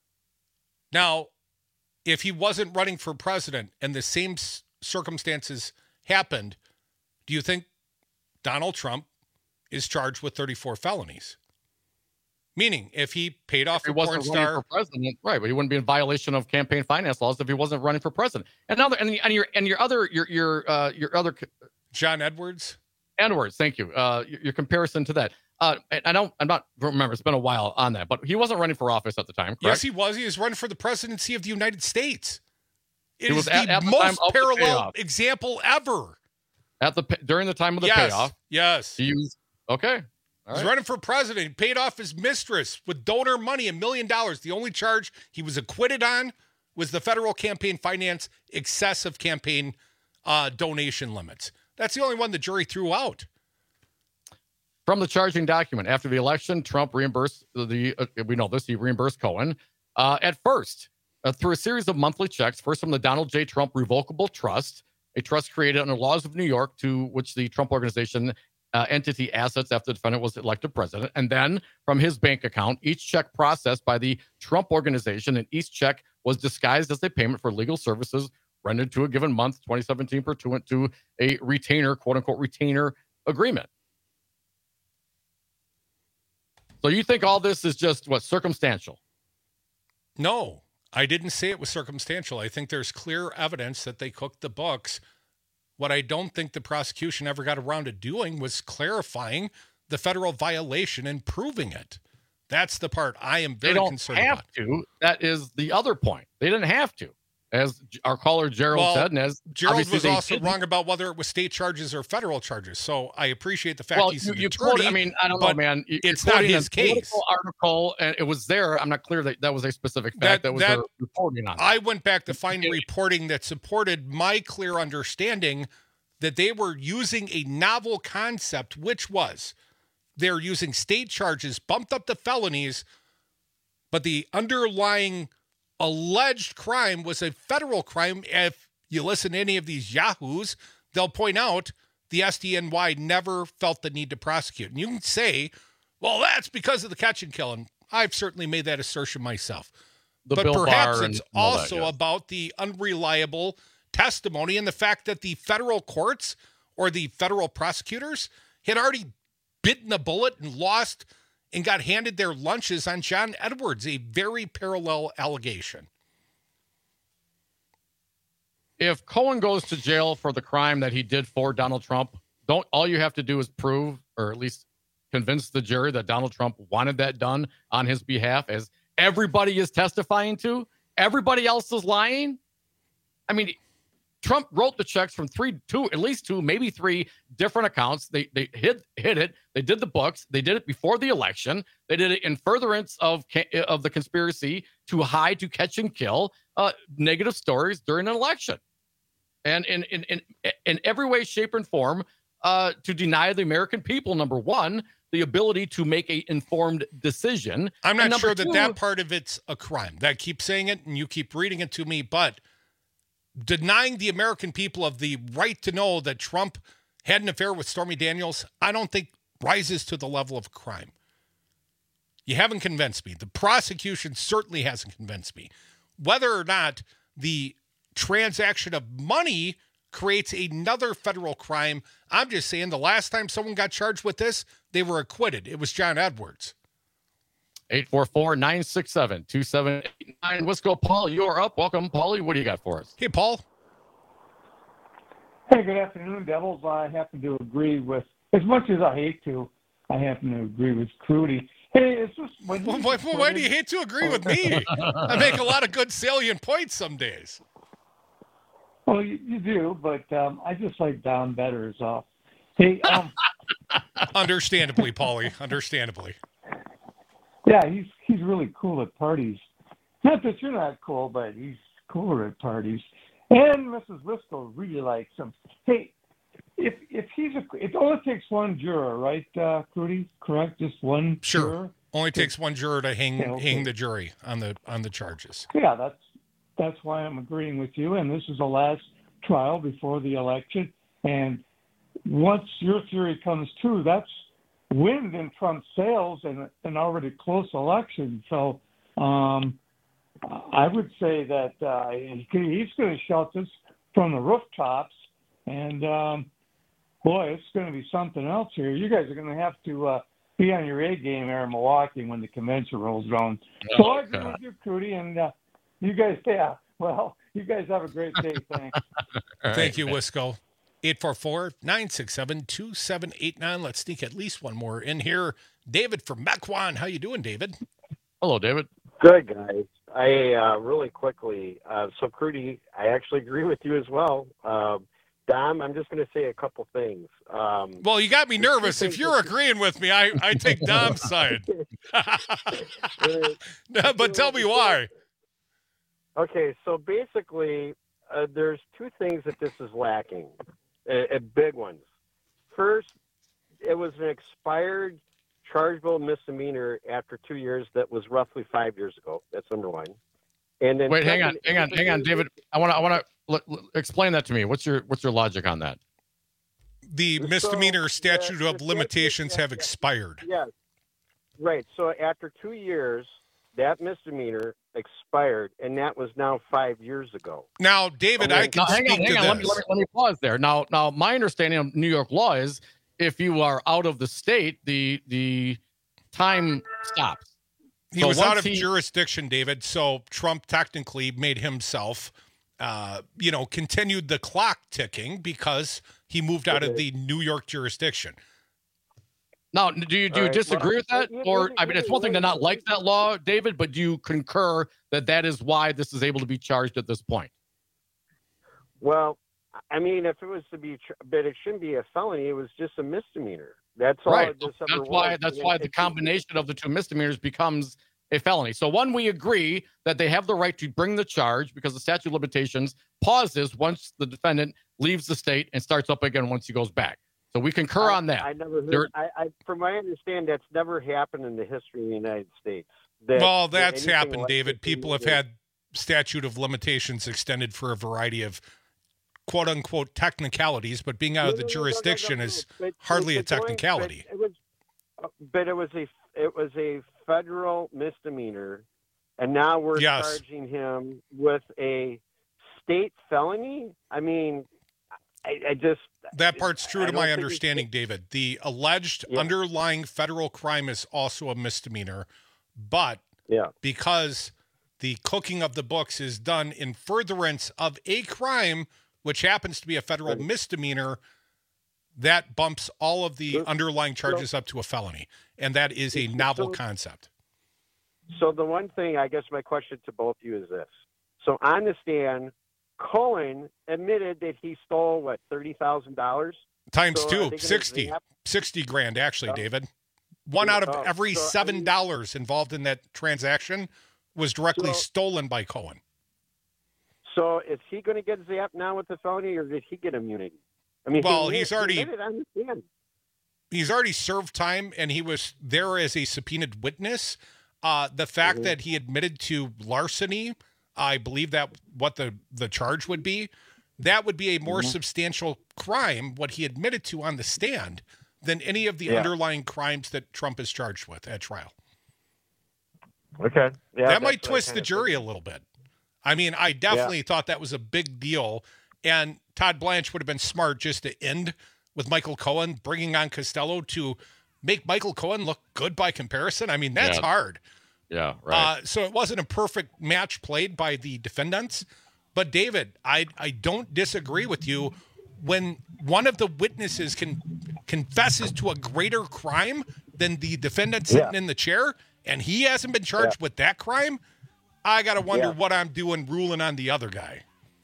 [SPEAKER 19] Now, if he wasn't running for president and the same s- circumstances happened, do you think Donald Trump is charged with thirty-four felonies? Meaning, if he paid off
[SPEAKER 20] If he
[SPEAKER 19] a porn
[SPEAKER 20] wasn't running
[SPEAKER 19] star,
[SPEAKER 20] for president, right? But he wouldn't be in violation of campaign finance laws if he wasn't running for president. And other and, and your and your other your your uh, your other
[SPEAKER 19] John Edwards.
[SPEAKER 20] Edwards, thank you. Uh, your, your comparison to that. Uh, and I don't. I'm not remember. It's been a while on that, but he wasn't running for office at the time. Correct?
[SPEAKER 19] Yes, he was. He was running for the presidency of the United States.
[SPEAKER 23] It,
[SPEAKER 20] it
[SPEAKER 23] is
[SPEAKER 20] was
[SPEAKER 23] the
[SPEAKER 20] at, at the
[SPEAKER 23] most
[SPEAKER 20] time of
[SPEAKER 23] parallel
[SPEAKER 20] the payoff.
[SPEAKER 23] example ever.
[SPEAKER 20] At the during the time of the
[SPEAKER 23] yes,
[SPEAKER 20] payoff.
[SPEAKER 23] Yes.
[SPEAKER 20] He used, okay. All
[SPEAKER 23] He's
[SPEAKER 20] right.
[SPEAKER 23] running for president. He paid off his mistress with donor money, a million dollars. The only charge he was acquitted on was the federal campaign finance excessive campaign uh, donation limits. That's the only one the jury threw out.
[SPEAKER 20] From the charging document, after the election, Trump reimbursed the, uh, we know this, he reimbursed Cohen uh, at first uh, through a series of monthly checks, first from the Donald J. Trump Revocable Trust, a trust created under laws of New York to which the Trump Organization uh, entity assets after the defendant was elected president. And then from his bank account, each check processed by the Trump Organization, and each check was disguised as a payment for legal services rendered to a given month, twenty seventeen, pursuant to a retainer, quote unquote, retainer agreement. So you think all this is just, what, circumstantial?
[SPEAKER 23] No, I didn't say it was circumstantial. I think there's clear evidence that they cooked the books. What I don't think the prosecution ever got around to doing was clarifying the federal violation and proving it. That's the part I am very
[SPEAKER 20] they don't
[SPEAKER 23] concerned
[SPEAKER 20] have
[SPEAKER 23] about.
[SPEAKER 20] to. That is the other point. They didn't have to, as our caller Gerald
[SPEAKER 23] Well,
[SPEAKER 20] said. And as
[SPEAKER 23] Gerald
[SPEAKER 20] obviously
[SPEAKER 23] was
[SPEAKER 20] they
[SPEAKER 23] also
[SPEAKER 20] didn't.
[SPEAKER 23] wrong about whether it was state charges or federal charges. So I appreciate the fact
[SPEAKER 20] Well,
[SPEAKER 23] he's
[SPEAKER 20] you,
[SPEAKER 23] an
[SPEAKER 20] you
[SPEAKER 23] attorney.
[SPEAKER 20] quoted, I mean, I don't know,
[SPEAKER 23] but
[SPEAKER 20] man. You-
[SPEAKER 23] It's
[SPEAKER 20] you're
[SPEAKER 23] not
[SPEAKER 20] quoting
[SPEAKER 23] his
[SPEAKER 20] a
[SPEAKER 23] case.
[SPEAKER 20] political article, and it was there. I'm not clear that that was a specific fact
[SPEAKER 23] That-
[SPEAKER 20] that, was
[SPEAKER 23] that-
[SPEAKER 20] their reporting on.
[SPEAKER 23] I went back to find reporting that supported my clear understanding that they were using a novel concept, which was they're using state charges bumped up to felonies, but the underlying alleged crime was a federal crime. If you listen to any of these yahoos, they'll point out the S D N Y never felt the need to prosecute. And you can say, well, that's because of the catch and kill. And I've certainly made that assertion myself.
[SPEAKER 20] The
[SPEAKER 23] but
[SPEAKER 20] Bill
[SPEAKER 23] perhaps
[SPEAKER 20] Barr
[SPEAKER 23] it's
[SPEAKER 20] and all that,
[SPEAKER 23] also
[SPEAKER 20] yes.
[SPEAKER 23] about the unreliable testimony and the fact that the federal courts or the federal prosecutors had already bitten the bullet and lost and got handed their lunches on John Edwards, a very parallel allegation.
[SPEAKER 20] If Cohen goes to jail for the crime that he did for Donald Trump, don't all you have to do is prove, or at least convince the jury, that Donald Trump wanted that done on his behalf, as everybody is testifying to. Everybody else is lying. I mean, Trump wrote the checks from three, two, at least two, maybe three different accounts. They they hid hid it. They did the books. They did it before the election. They did it in furtherance of of the conspiracy to hide, to catch and kill uh, negative stories during an election, and in in in in every way, shape, and form uh, to deny the American people, number one, the ability to make a informed decision.
[SPEAKER 23] I'm
[SPEAKER 20] And
[SPEAKER 23] not
[SPEAKER 20] number
[SPEAKER 23] sure that
[SPEAKER 20] two,
[SPEAKER 23] that part of it's a crime. That keep saying it and you keep reading it to me, but denying the American people of the right to know that Trump had an affair with Stormy Daniels, I don't think rises to the level of crime. You haven't convinced me. The prosecution certainly hasn't convinced me. Whether or not the transaction of money creates another federal crime, I'm just saying the last time someone got charged with this, they were acquitted. It was John Edwards.
[SPEAKER 20] eight four four, nine six seven, two seven eight nine. Let's go, Paul. You're up. Welcome, Paulie. What do you got for us?
[SPEAKER 23] Hey, Paul.
[SPEAKER 7] Hey, good afternoon, Devils. I happen to agree with, as much as I hate to, I happen to agree with Crudy. Hey, it's just when
[SPEAKER 23] Well, why, why do you hate to agree with me? I make a lot of good salient points some days.
[SPEAKER 7] Well, you, you do, but um, I just like Don Betters off. Hey, um,
[SPEAKER 23] Understandably, Paulie. Understandably.
[SPEAKER 7] yeah, he's he's really cool at parties. Not that you're not cool, but he's cooler at parties. And Missus Wisco really likes him. Hey, if if he's a, it only takes one juror, right, uh, Crudy? Correct, just one.
[SPEAKER 23] Sure.
[SPEAKER 7] Juror?
[SPEAKER 23] Only takes one juror to hang
[SPEAKER 7] Yeah, okay.
[SPEAKER 23] hang the jury on the on the charges.
[SPEAKER 7] Yeah, that's that's why I'm agreeing with you. And this is the last trial before the election. And once your theory comes true, that's wind in Trump's sails in an already close election. So um, I would say that uh, he- he's going to shout this from the rooftops. And um, boy, it's going to be something else here. You guys are going to have to uh, be on your A game there in Milwaukee when the convention rolls around.
[SPEAKER 20] Oh,
[SPEAKER 7] so I agree
[SPEAKER 20] God.
[SPEAKER 7] with you, Crudy, and uh, you guys, yeah. Well, you guys have a great day. Thanks.
[SPEAKER 23] Thank you, Wisco. eight four four, nine six seven, two seven eight nine. Let's sneak at least one more in here. David from Mequon. How you doing, David?
[SPEAKER 20] Hello, David.
[SPEAKER 12] Good, guys. I uh, really quickly, uh, so Crudy, I actually agree with you as well. Um, Dom, I'm just going to say a couple things. Um,
[SPEAKER 19] well, you got me nervous. If you're agreeing with me, I, I take Dom's side. But tell me why.
[SPEAKER 12] Okay, so basically, uh, there's two things that this is lacking, uh, uh, big ones. First, it was an expired chargeable misdemeanor after two years that was roughly five years ago. That's number one. And then
[SPEAKER 20] wait,
[SPEAKER 12] second,
[SPEAKER 20] hang on, hang on, hang on, David. I want to, I want to l- l- explain that to me. What's your, what's your logic on that?
[SPEAKER 19] The
[SPEAKER 12] So,
[SPEAKER 19] misdemeanor statute
[SPEAKER 12] the-
[SPEAKER 19] of
[SPEAKER 12] the
[SPEAKER 19] limitations
[SPEAKER 12] statute-
[SPEAKER 19] have expired.
[SPEAKER 12] Yes, right. So after two years, that misdemeanor expired, and that was now five years ago.
[SPEAKER 19] Now, David, I can
[SPEAKER 20] now, hang
[SPEAKER 19] speak
[SPEAKER 20] on, hang
[SPEAKER 19] to
[SPEAKER 20] on.
[SPEAKER 19] this.
[SPEAKER 20] Let me, let, me, let me pause there. Now, now, my understanding of New York law is if you are out of the state, the the time stops.
[SPEAKER 19] He
[SPEAKER 20] So
[SPEAKER 19] was out
[SPEAKER 20] once
[SPEAKER 19] of
[SPEAKER 20] he-
[SPEAKER 19] jurisdiction, David. So Trump technically made himself, uh, you know, continued the clock ticking because he moved out of the New York jurisdiction.
[SPEAKER 20] Now, do you do you
[SPEAKER 12] All right,
[SPEAKER 20] disagree
[SPEAKER 12] well,
[SPEAKER 20] with that,
[SPEAKER 12] you-
[SPEAKER 20] or
[SPEAKER 12] you-
[SPEAKER 20] I mean, it's one thing to not like that law, David, but do you concur that that is why this is able to be charged at this point?
[SPEAKER 12] Well, I mean, if it was to be, tr- but it shouldn't be a felony. It was just a misdemeanor. That's all.
[SPEAKER 20] Right.
[SPEAKER 12] This
[SPEAKER 20] That's
[SPEAKER 12] ever
[SPEAKER 20] why.
[SPEAKER 12] was.
[SPEAKER 20] That's
[SPEAKER 12] And
[SPEAKER 20] why
[SPEAKER 12] it-
[SPEAKER 20] the combination of the two misdemeanors becomes a felony. So one, we agree that they have the right to bring the charge because the statute of limitations pauses once the defendant leaves the state and starts up again once he goes back. So we concur
[SPEAKER 12] I,
[SPEAKER 20] on that.
[SPEAKER 12] I never heard.
[SPEAKER 20] There-
[SPEAKER 12] I, I, from my understanding, that's never happened in the history of the United States. That-
[SPEAKER 19] Well,
[SPEAKER 12] that
[SPEAKER 19] that's
[SPEAKER 12] anything
[SPEAKER 19] happened,
[SPEAKER 12] like
[SPEAKER 19] David.
[SPEAKER 12] this
[SPEAKER 19] People have
[SPEAKER 12] is-
[SPEAKER 19] had statute of limitations extended for a variety of quote unquote technicalities, but being out
[SPEAKER 12] No,
[SPEAKER 19] of the
[SPEAKER 12] no, no, no, no,
[SPEAKER 19] jurisdiction
[SPEAKER 12] no,
[SPEAKER 19] is
[SPEAKER 12] but-
[SPEAKER 19] hardly a
[SPEAKER 12] but going-
[SPEAKER 19] technicality.
[SPEAKER 12] But it was, but it was a it was a federal misdemeanor, and now we're
[SPEAKER 19] Yes.
[SPEAKER 12] charging him with a state felony. I mean, I, I just
[SPEAKER 19] That part's true
[SPEAKER 12] I
[SPEAKER 19] to
[SPEAKER 12] don't
[SPEAKER 19] my
[SPEAKER 12] think it's-
[SPEAKER 19] understanding, David. The alleged
[SPEAKER 12] Yeah.
[SPEAKER 19] underlying federal crime is also a misdemeanor, but
[SPEAKER 12] yeah.
[SPEAKER 19] because the cooking of the books is done in furtherance of a crime, which happens to be a federal misdemeanor, that bumps all of the underlying charges up to a felony. And that is a novel
[SPEAKER 12] So-
[SPEAKER 19] concept.
[SPEAKER 12] So the one thing, I guess, my question to both of you is this: so on the stand, Cohen admitted that he stole what thirty thousand dollars
[SPEAKER 19] Times
[SPEAKER 12] so are
[SPEAKER 19] two,
[SPEAKER 12] they gonna
[SPEAKER 19] sixty.
[SPEAKER 12] zap-
[SPEAKER 19] sixty grand, actually,
[SPEAKER 12] Oh.
[SPEAKER 19] David. One out of
[SPEAKER 12] Oh,
[SPEAKER 19] every
[SPEAKER 12] so, I
[SPEAKER 19] seven
[SPEAKER 12] mean-
[SPEAKER 19] dollars involved in that transaction was directly
[SPEAKER 12] So-
[SPEAKER 19] stolen by Cohen.
[SPEAKER 12] So is he going to get zapped now with the felony, or did he get immunity? I mean,
[SPEAKER 19] Well,
[SPEAKER 12] he,
[SPEAKER 19] he's
[SPEAKER 12] he
[SPEAKER 19] already-
[SPEAKER 12] admitted on the stand.
[SPEAKER 19] He's already served time, and he was there as a subpoenaed witness. Uh, the fact
[SPEAKER 12] Mhm.
[SPEAKER 19] that he admitted to larceny, I believe that what the, the charge would be, that would be a more
[SPEAKER 12] Mhm.
[SPEAKER 19] substantial crime, what he admitted to on the stand, than any of the
[SPEAKER 12] Yeah.
[SPEAKER 19] underlying crimes that Trump is charged with at trial.
[SPEAKER 12] Okay, yeah,
[SPEAKER 19] that might
[SPEAKER 12] that's what I
[SPEAKER 19] twist the
[SPEAKER 12] kinda
[SPEAKER 19] jury a little bit. I mean, I definitely thought that was a big deal, and Todd Blanche would have been smart just to end with Michael Cohen, bringing on Costello to make Michael Cohen look good by comparison. I mean, that's
[SPEAKER 20] Yeah.
[SPEAKER 19] hard.
[SPEAKER 20] Yeah, right.
[SPEAKER 19] Uh, so it wasn't a perfect match played by the defendants. But David, I I don't disagree with you. When one of the witnesses can confesses to a greater crime than the defendant sitting
[SPEAKER 12] Yeah.
[SPEAKER 19] in the chair, and he hasn't been charged
[SPEAKER 12] Yeah.
[SPEAKER 19] with that crime, I gotta wonder
[SPEAKER 12] Yeah.
[SPEAKER 19] what I'm doing ruling on the other guy.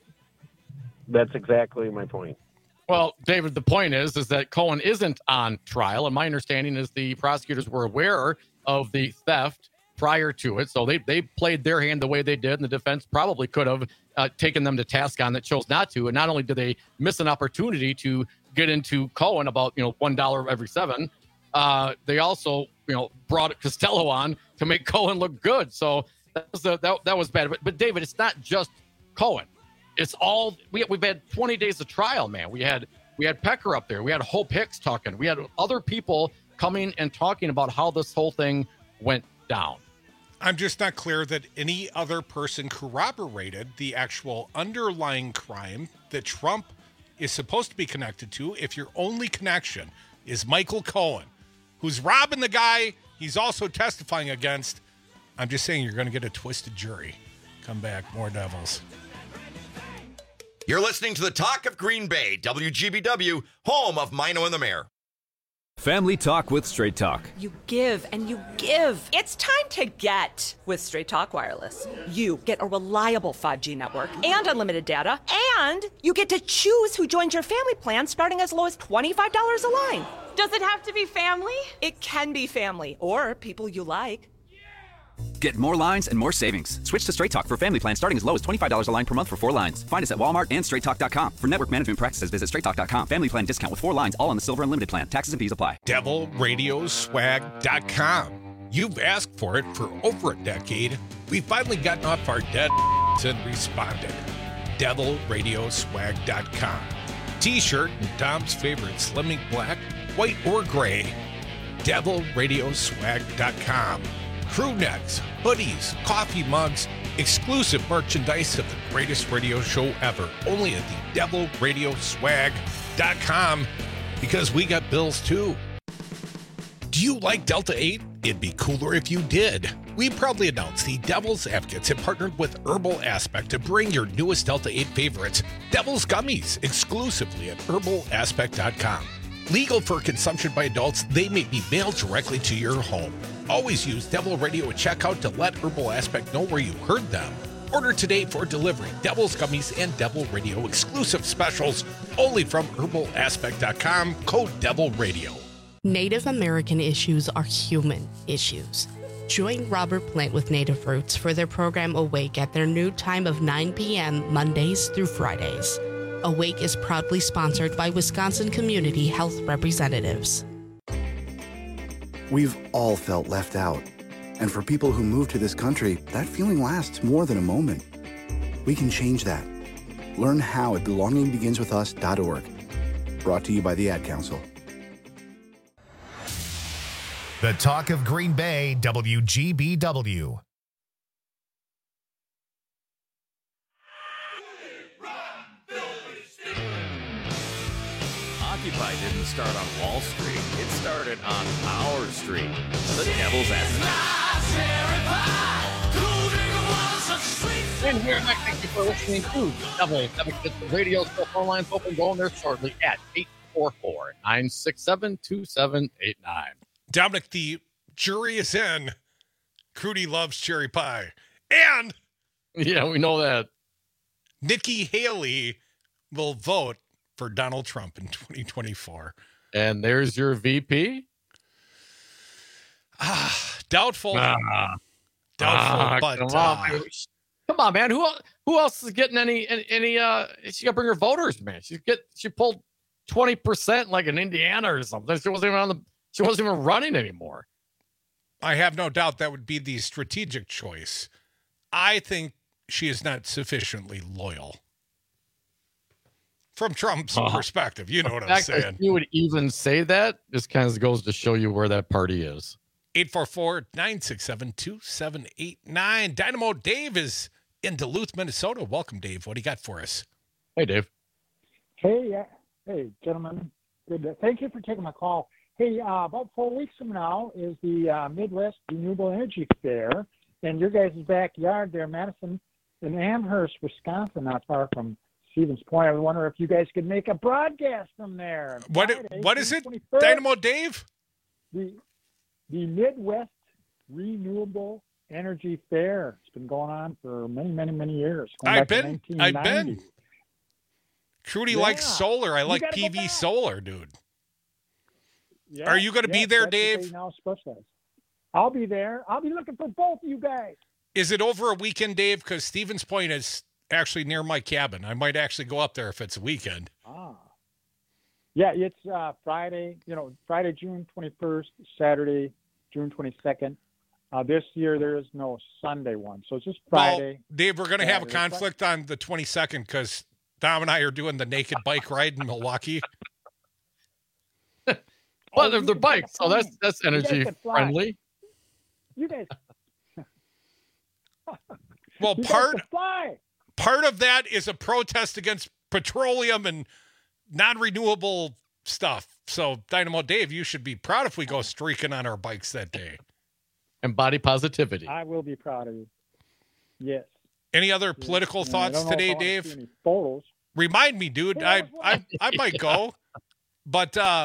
[SPEAKER 12] That's exactly my point.
[SPEAKER 20] Well, David, the point is, is that Cohen isn't on trial, and my understanding is the prosecutors were aware of the theft prior to it, so they they played their hand the way they did, and the defense probably could have uh, taken them to task on that, chose not to. And not only did they miss an opportunity to get into Cohen about you know one dollar every seven, uh, they also you know brought Costello on to make Cohen look good. So that was a, that that was bad. But but David, it's not just Cohen. It's all we we've had twenty days of trial, man. We had we had Pecker up there. We had Hope Hicks talking. We had other people coming and talking about how this whole thing went down.
[SPEAKER 19] I'm just not clear that any other person corroborated the actual underlying crime that Trump is supposed to be connected to if your only connection is Michael Cohen, who's robbing the guy he's also testifying against. I'm just saying you're going to get a twisted jury. Come back, more Devils.
[SPEAKER 27] You're listening to the Talk of Green Bay, W G B W, home of Mino and the Mayor.
[SPEAKER 3] Family Talk with Straight Talk.
[SPEAKER 13] You give and you give. It's time to get with Straight Talk Wireless. You get a reliable five G network and unlimited data, and you get to choose who joins your family plan starting as low as twenty-five dollars a line. Does it have to be family? It can be family or people you like.
[SPEAKER 3] Get more lines and more savings. Switch to Straight Talk for family plan starting as low as twenty-five dollars a line per month for four lines. Find us at Walmart and straight talk dot com. For network management practices, visit straight talk dot com. Family plan discount with four lines, all on the Silver Unlimited plan. Taxes and fees apply.
[SPEAKER 19] devil radio swag dot com. You've asked for it for over a decade. We've finally gotten off our dead and responded. devil radio swag dot com. T-shirt and Tom's favorite slimming black, white, or gray. devil radio swag dot com. Crew necks, hoodies, coffee mugs, exclusive merchandise of the greatest radio show ever. Only at the devil radio swag dot com, because we got bills too. Do you like Delta eight? It'd be cooler if you did. We proudly announced the Devil's Advocates have partnered with Herbal Aspect to bring your newest Delta eight favorites, Devil's Gummies, exclusively at herbal aspect dot com. Legal for consumption by adults, they may be mailed directly to your home. Always use Devil Radio at checkout to let Herbal Aspect know where you heard them. Order today for delivery. Devil's Gummies and Devil Radio exclusive specials only from herbal aspect dot com. Code Devil Radio.
[SPEAKER 14] Native American issues are human issues. Join Robert Plant with Native Roots for their program Awake at their new time of nine p.m. Mondays through Fridays. Awake is proudly sponsored by Wisconsin Community Health Representatives.
[SPEAKER 15] We've all felt left out. And for people who move to this country, that feeling lasts more than a moment. We can change that. Learn how at belonging begins with us dot org. Brought to you by the Ad Council.
[SPEAKER 1] The Talk of Green Bay, W G B W.
[SPEAKER 24] Occupy didn't start on Wall Street. It started on our street. The Devil's Advocate.
[SPEAKER 20] And here, next, thank you for listening to Devil's Advocate Radio. Still phone lines open, going there shortly at eight four four, nine six seven, two seven eight nine.
[SPEAKER 19] Dominic, the jury is in. Crudy loves cherry pie. And
[SPEAKER 20] yeah, we know that.
[SPEAKER 19] Nikki Haley will vote for Donald Trump in twenty twenty-four.
[SPEAKER 20] And there's your V P?
[SPEAKER 19] Ah, doubtful.
[SPEAKER 20] Ah,
[SPEAKER 19] doubtful,
[SPEAKER 20] ah,
[SPEAKER 19] but
[SPEAKER 20] come,
[SPEAKER 19] uh,
[SPEAKER 20] on, come on, man. Who who else is getting any any, any uh she got to bring her voters, man. She get she pulled twenty percent like in Indiana or something. She wasn't even on the she wasn't even running anymore.
[SPEAKER 19] I have no doubt that would be the strategic choice. I think she is not sufficiently loyal. From Trump's uh, perspective, you know what I'm saying.
[SPEAKER 20] You would even say that just kind of goes to show you where that party is.
[SPEAKER 19] eight four four, nine six seven, two seven eight nine. Dynamo Dave is in Duluth, Minnesota. Welcome, Dave. What do you got for us?
[SPEAKER 20] Hey, Dave.
[SPEAKER 16] Hey, uh, hey, gentlemen. Good. To, thank you for taking my call. Hey, uh, about four weeks from now is the uh, Midwest Renewable Energy Fair in your guys' backyard there, Madison, in Amherst, Wisconsin, not far from Stevens Point. I wonder if you guys could make a broadcast from there.
[SPEAKER 19] What Friday, what is it? Dynamo Dave?
[SPEAKER 16] The the Midwest Renewable Energy Fair. It's been going on for many, many, many years.
[SPEAKER 19] I've been. I've been. Trudy yeah. likes solar. I like P V solar, dude. Yeah, Are you going to yeah, be there, Dave?
[SPEAKER 16] Now specialize. I'll be there. I'll be looking for both of you guys.
[SPEAKER 19] Is it over a weekend, Dave? Because Stevens Point is actually near my cabin. I might actually go up there if it's a weekend.
[SPEAKER 16] Ah. Yeah, it's uh, Friday, you know, Friday, June twenty-first, Saturday, June twenty-second. Uh, this year there is no Sunday one, so it's just Friday.
[SPEAKER 19] Well, Dave, we're going to have a conflict on the twenty-second because Dom and I are doing the naked bike ride in Milwaukee.
[SPEAKER 20] Well, oh, they're, they're bikes, so that's that's energy friendly.
[SPEAKER 16] You guys.
[SPEAKER 19] Well,
[SPEAKER 16] you
[SPEAKER 19] part
[SPEAKER 16] guys
[SPEAKER 19] part of that is a protest against petroleum and non-renewable stuff. So, Dynamo Dave, you should be proud if we go streaking on our bikes that day.
[SPEAKER 20] And body positivity.
[SPEAKER 16] I will be proud of you. Yes.
[SPEAKER 19] Any other political
[SPEAKER 16] yeah,
[SPEAKER 19] thoughts today, Dave?
[SPEAKER 16] Any photos.
[SPEAKER 19] Remind me, dude. I, I I might go. But uh,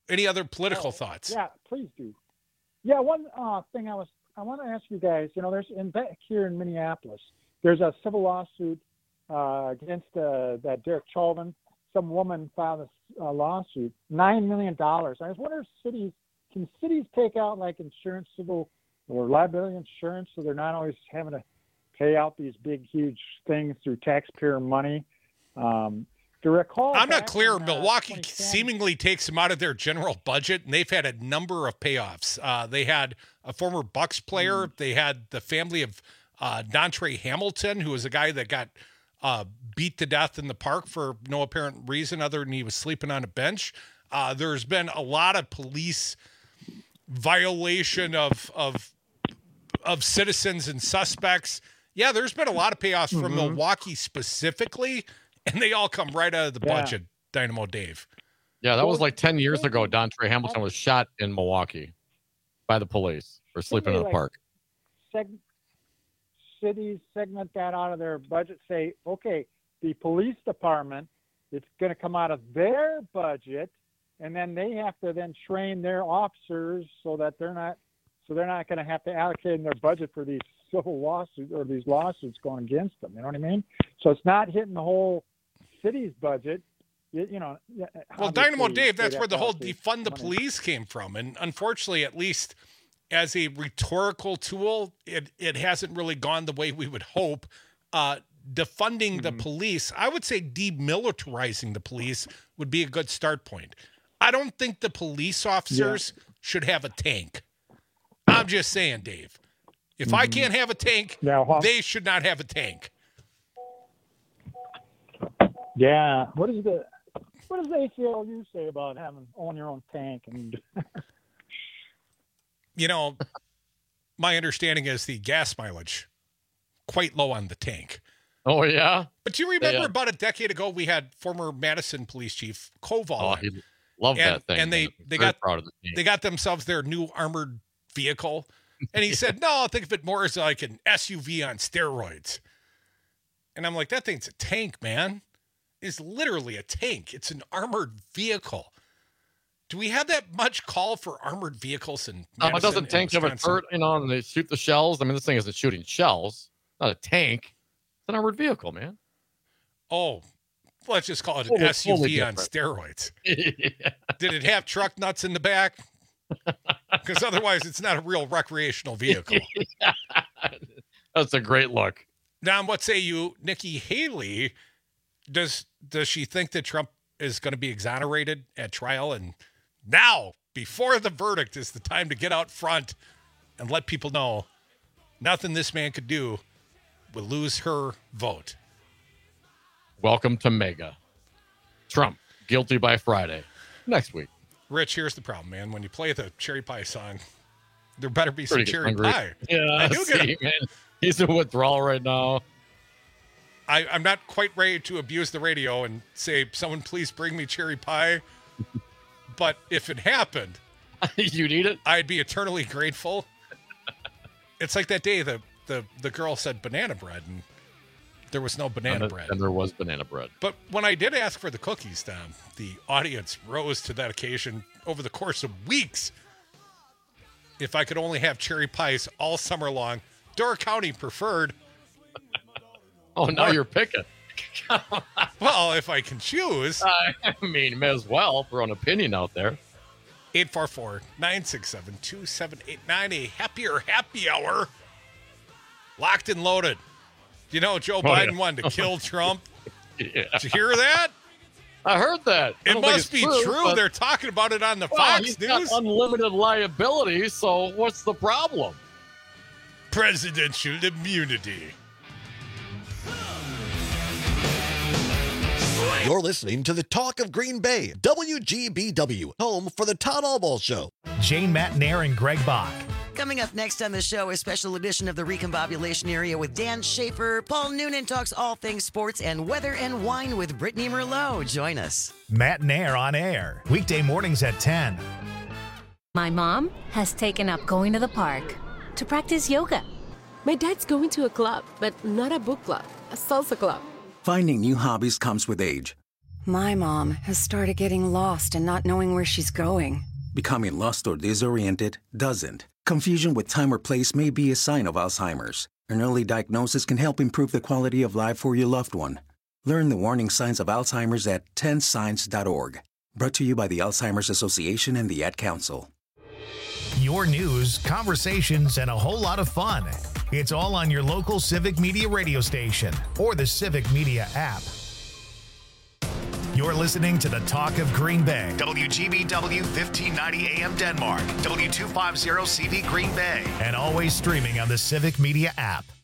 [SPEAKER 19] Any other political
[SPEAKER 16] oh,
[SPEAKER 19] thoughts?
[SPEAKER 16] Yeah, please do. Yeah, one uh, thing I was I want to ask you guys. You know, there's in back here in Minneapolis, there's a civil lawsuit uh, against uh, that Derek Chauvin. Some woman filed a uh, lawsuit, nine million dollars. I was wondering if cities can cities take out like insurance, civil or liability insurance, so they're not always having to pay out these big, huge things through taxpayer money. Um, to recall,
[SPEAKER 19] I'm not clear.
[SPEAKER 16] in, uh,
[SPEAKER 19] Milwaukee seemingly takes them out of their general budget, and they've had a number of payoffs. Uh, they had a former Bucks player. Mm. They had the family of uh, Dontre Hamilton, who was a guy that got uh, beat to death in the park for no apparent reason other than he was sleeping on a bench. Uh, there's been a lot of police violation of of of citizens and suspects. Yeah, there's been a lot of payoffs mm-hmm. from Milwaukee specifically, and they all come right out of the
[SPEAKER 16] Yeah.
[SPEAKER 19] budget, Dynamo Dave.
[SPEAKER 20] Yeah, that was like ten years ago. Dontre Hamilton was shot in Milwaukee by the police for sleeping in the
[SPEAKER 16] like,
[SPEAKER 20] park.
[SPEAKER 16] Seg- cities segment that out of their budget, say, okay, the police department, it's going to come out of their budget, and then they have to then train their officers so that they're not so they're not going to have to allocate in their budget for these civil lawsuits or these lawsuits going against them. You know what I mean? So it's not hitting the whole city's budget. You, you know.
[SPEAKER 19] Well, Dynamo
[SPEAKER 16] obviously,
[SPEAKER 19] Dave, that's
[SPEAKER 16] they'd
[SPEAKER 19] where
[SPEAKER 16] have
[SPEAKER 19] the
[SPEAKER 16] to
[SPEAKER 19] whole
[SPEAKER 16] allocate
[SPEAKER 19] defund the
[SPEAKER 16] money.
[SPEAKER 19] police came from. And unfortunately, at least as a rhetorical tool, it, it hasn't really gone the way we would hope. Uh, defunding the police, I would say demilitarizing the police would be a good start point. I don't think the police officers
[SPEAKER 16] Yeah.
[SPEAKER 19] should have a tank. I'm just saying, Dave. If I can't have a tank,
[SPEAKER 16] Now, huh?
[SPEAKER 19] they should not have a tank.
[SPEAKER 16] Yeah. What is the what does the A C L U say about having own your own tank? And
[SPEAKER 19] You know, my understanding is the gas mileage quite low on the tank.
[SPEAKER 20] Oh, yeah?
[SPEAKER 19] But do you remember
[SPEAKER 20] Yeah.
[SPEAKER 19] about a decade ago, we had former Madison police chief Koval.
[SPEAKER 20] Oh,
[SPEAKER 19] on.
[SPEAKER 20] he loved
[SPEAKER 19] and,
[SPEAKER 20] that thing.
[SPEAKER 19] And they,
[SPEAKER 20] man.
[SPEAKER 19] they
[SPEAKER 20] Very
[SPEAKER 19] got
[SPEAKER 20] proud of the team.
[SPEAKER 19] they got themselves their new armored vehicle. And he said, no, I'll think of it more as like an S U V on steroids. And I'm like, that thing's a tank, man. It's literally a tank. It's an armored vehicle. Do we have that much call for armored vehicles in
[SPEAKER 20] No,
[SPEAKER 19] Madison
[SPEAKER 20] it doesn't
[SPEAKER 19] and
[SPEAKER 20] tank have a
[SPEAKER 19] Wisconsin?
[SPEAKER 20] turret, you know, and they shoot the shells. I mean, this thing isn't shooting shells. Not a tank. It's an armored vehicle, man.
[SPEAKER 19] Oh, let's just call it an
[SPEAKER 20] Totally-
[SPEAKER 19] S U V
[SPEAKER 20] totally
[SPEAKER 19] on
[SPEAKER 20] different.
[SPEAKER 19] steroids.
[SPEAKER 20] Yeah.
[SPEAKER 19] Did it have truck nuts in the back? Because otherwise, it's not a real recreational vehicle.
[SPEAKER 20] That's a great look.
[SPEAKER 19] Now, what say you, Nikki Haley? Does does she think that Trump is going to be exonerated at trial? And now, before the verdict, is the time to get out front and let people know nothing this man could do will lose her vote.
[SPEAKER 20] Welcome to Mega. Trump, guilty by Friday. Next week.
[SPEAKER 19] Rich, here's the problem, man. When you play the cherry pie song, there better be some
[SPEAKER 20] Pretty
[SPEAKER 19] cherry
[SPEAKER 20] hungry.
[SPEAKER 19] pie.
[SPEAKER 20] Yeah,
[SPEAKER 19] I do get
[SPEAKER 20] see,
[SPEAKER 19] a-
[SPEAKER 20] man. He's in withdrawal right now.
[SPEAKER 19] I, I'm not quite ready to abuse the radio and say, someone please bring me cherry pie. But if it happened,
[SPEAKER 20] you'd eat it?
[SPEAKER 19] I'd be eternally grateful. It's like that day the, the, the girl said banana bread, and there was no banana
[SPEAKER 20] and,
[SPEAKER 19] bread.
[SPEAKER 20] And there was banana bread.
[SPEAKER 19] But when I did ask for the cookies, Tom, the audience rose to that occasion over the course of weeks. If I could only have cherry pies all summer long, Door County preferred.
[SPEAKER 20] Oh, now
[SPEAKER 19] Or-
[SPEAKER 20] you're picking.
[SPEAKER 19] Well, if I can choose.
[SPEAKER 20] I mean, may as well throw an opinion out there.
[SPEAKER 19] eight four four, nine six seven, two seven eight nine, a happier happy hour. Locked and loaded. You know, Joe
[SPEAKER 20] Oh,
[SPEAKER 19] Biden
[SPEAKER 20] yeah.
[SPEAKER 19] wanted to kill Trump.
[SPEAKER 20] Yeah.
[SPEAKER 19] Did you hear that?
[SPEAKER 20] I heard that. I
[SPEAKER 19] It
[SPEAKER 20] don't think
[SPEAKER 19] must be
[SPEAKER 20] it's
[SPEAKER 19] true.
[SPEAKER 20] but-
[SPEAKER 19] They're talking about it on the
[SPEAKER 20] well,
[SPEAKER 19] Fox
[SPEAKER 20] he's
[SPEAKER 19] News.
[SPEAKER 20] got unlimited liability, so what's the problem?
[SPEAKER 19] Presidential immunity.
[SPEAKER 10] You're listening to the Talk of Green Bay, W G B W, home for the Todd Allball Show.
[SPEAKER 1] Jane Matnair and Greg Bach.
[SPEAKER 2] Coming up next on the show, a special edition of the Recombobulation Area with Dan Schaefer. Paul Noonan talks all things sports and weather and wine with Brittany Merlot. Join us.
[SPEAKER 1] Matnair on air. Weekday mornings at ten.
[SPEAKER 5] My mom has taken up going to the park to practice yoga.
[SPEAKER 6] My dad's going to a club, but not a book club, a salsa club.
[SPEAKER 8] Finding new hobbies comes with age.
[SPEAKER 4] My mom has started getting lost and not knowing where she's going.
[SPEAKER 8] Becoming lost or disoriented doesn't. Confusion with time or place may be a sign of Alzheimer's. An early diagnosis can help improve the quality of life for your loved one. Learn the warning signs of Alzheimer's at ten signs dot org. Brought to you by the Alzheimer's Association and the Ad Council.
[SPEAKER 1] Your news, conversations, and a whole lot of fun. It's all on your local Civic Media radio station or the Civic Media app. You're listening to the Talk of Green Bay. W G B W fifteen ninety A M Denmark. W two fifty C V Green Bay. And always streaming on the Civic Media app.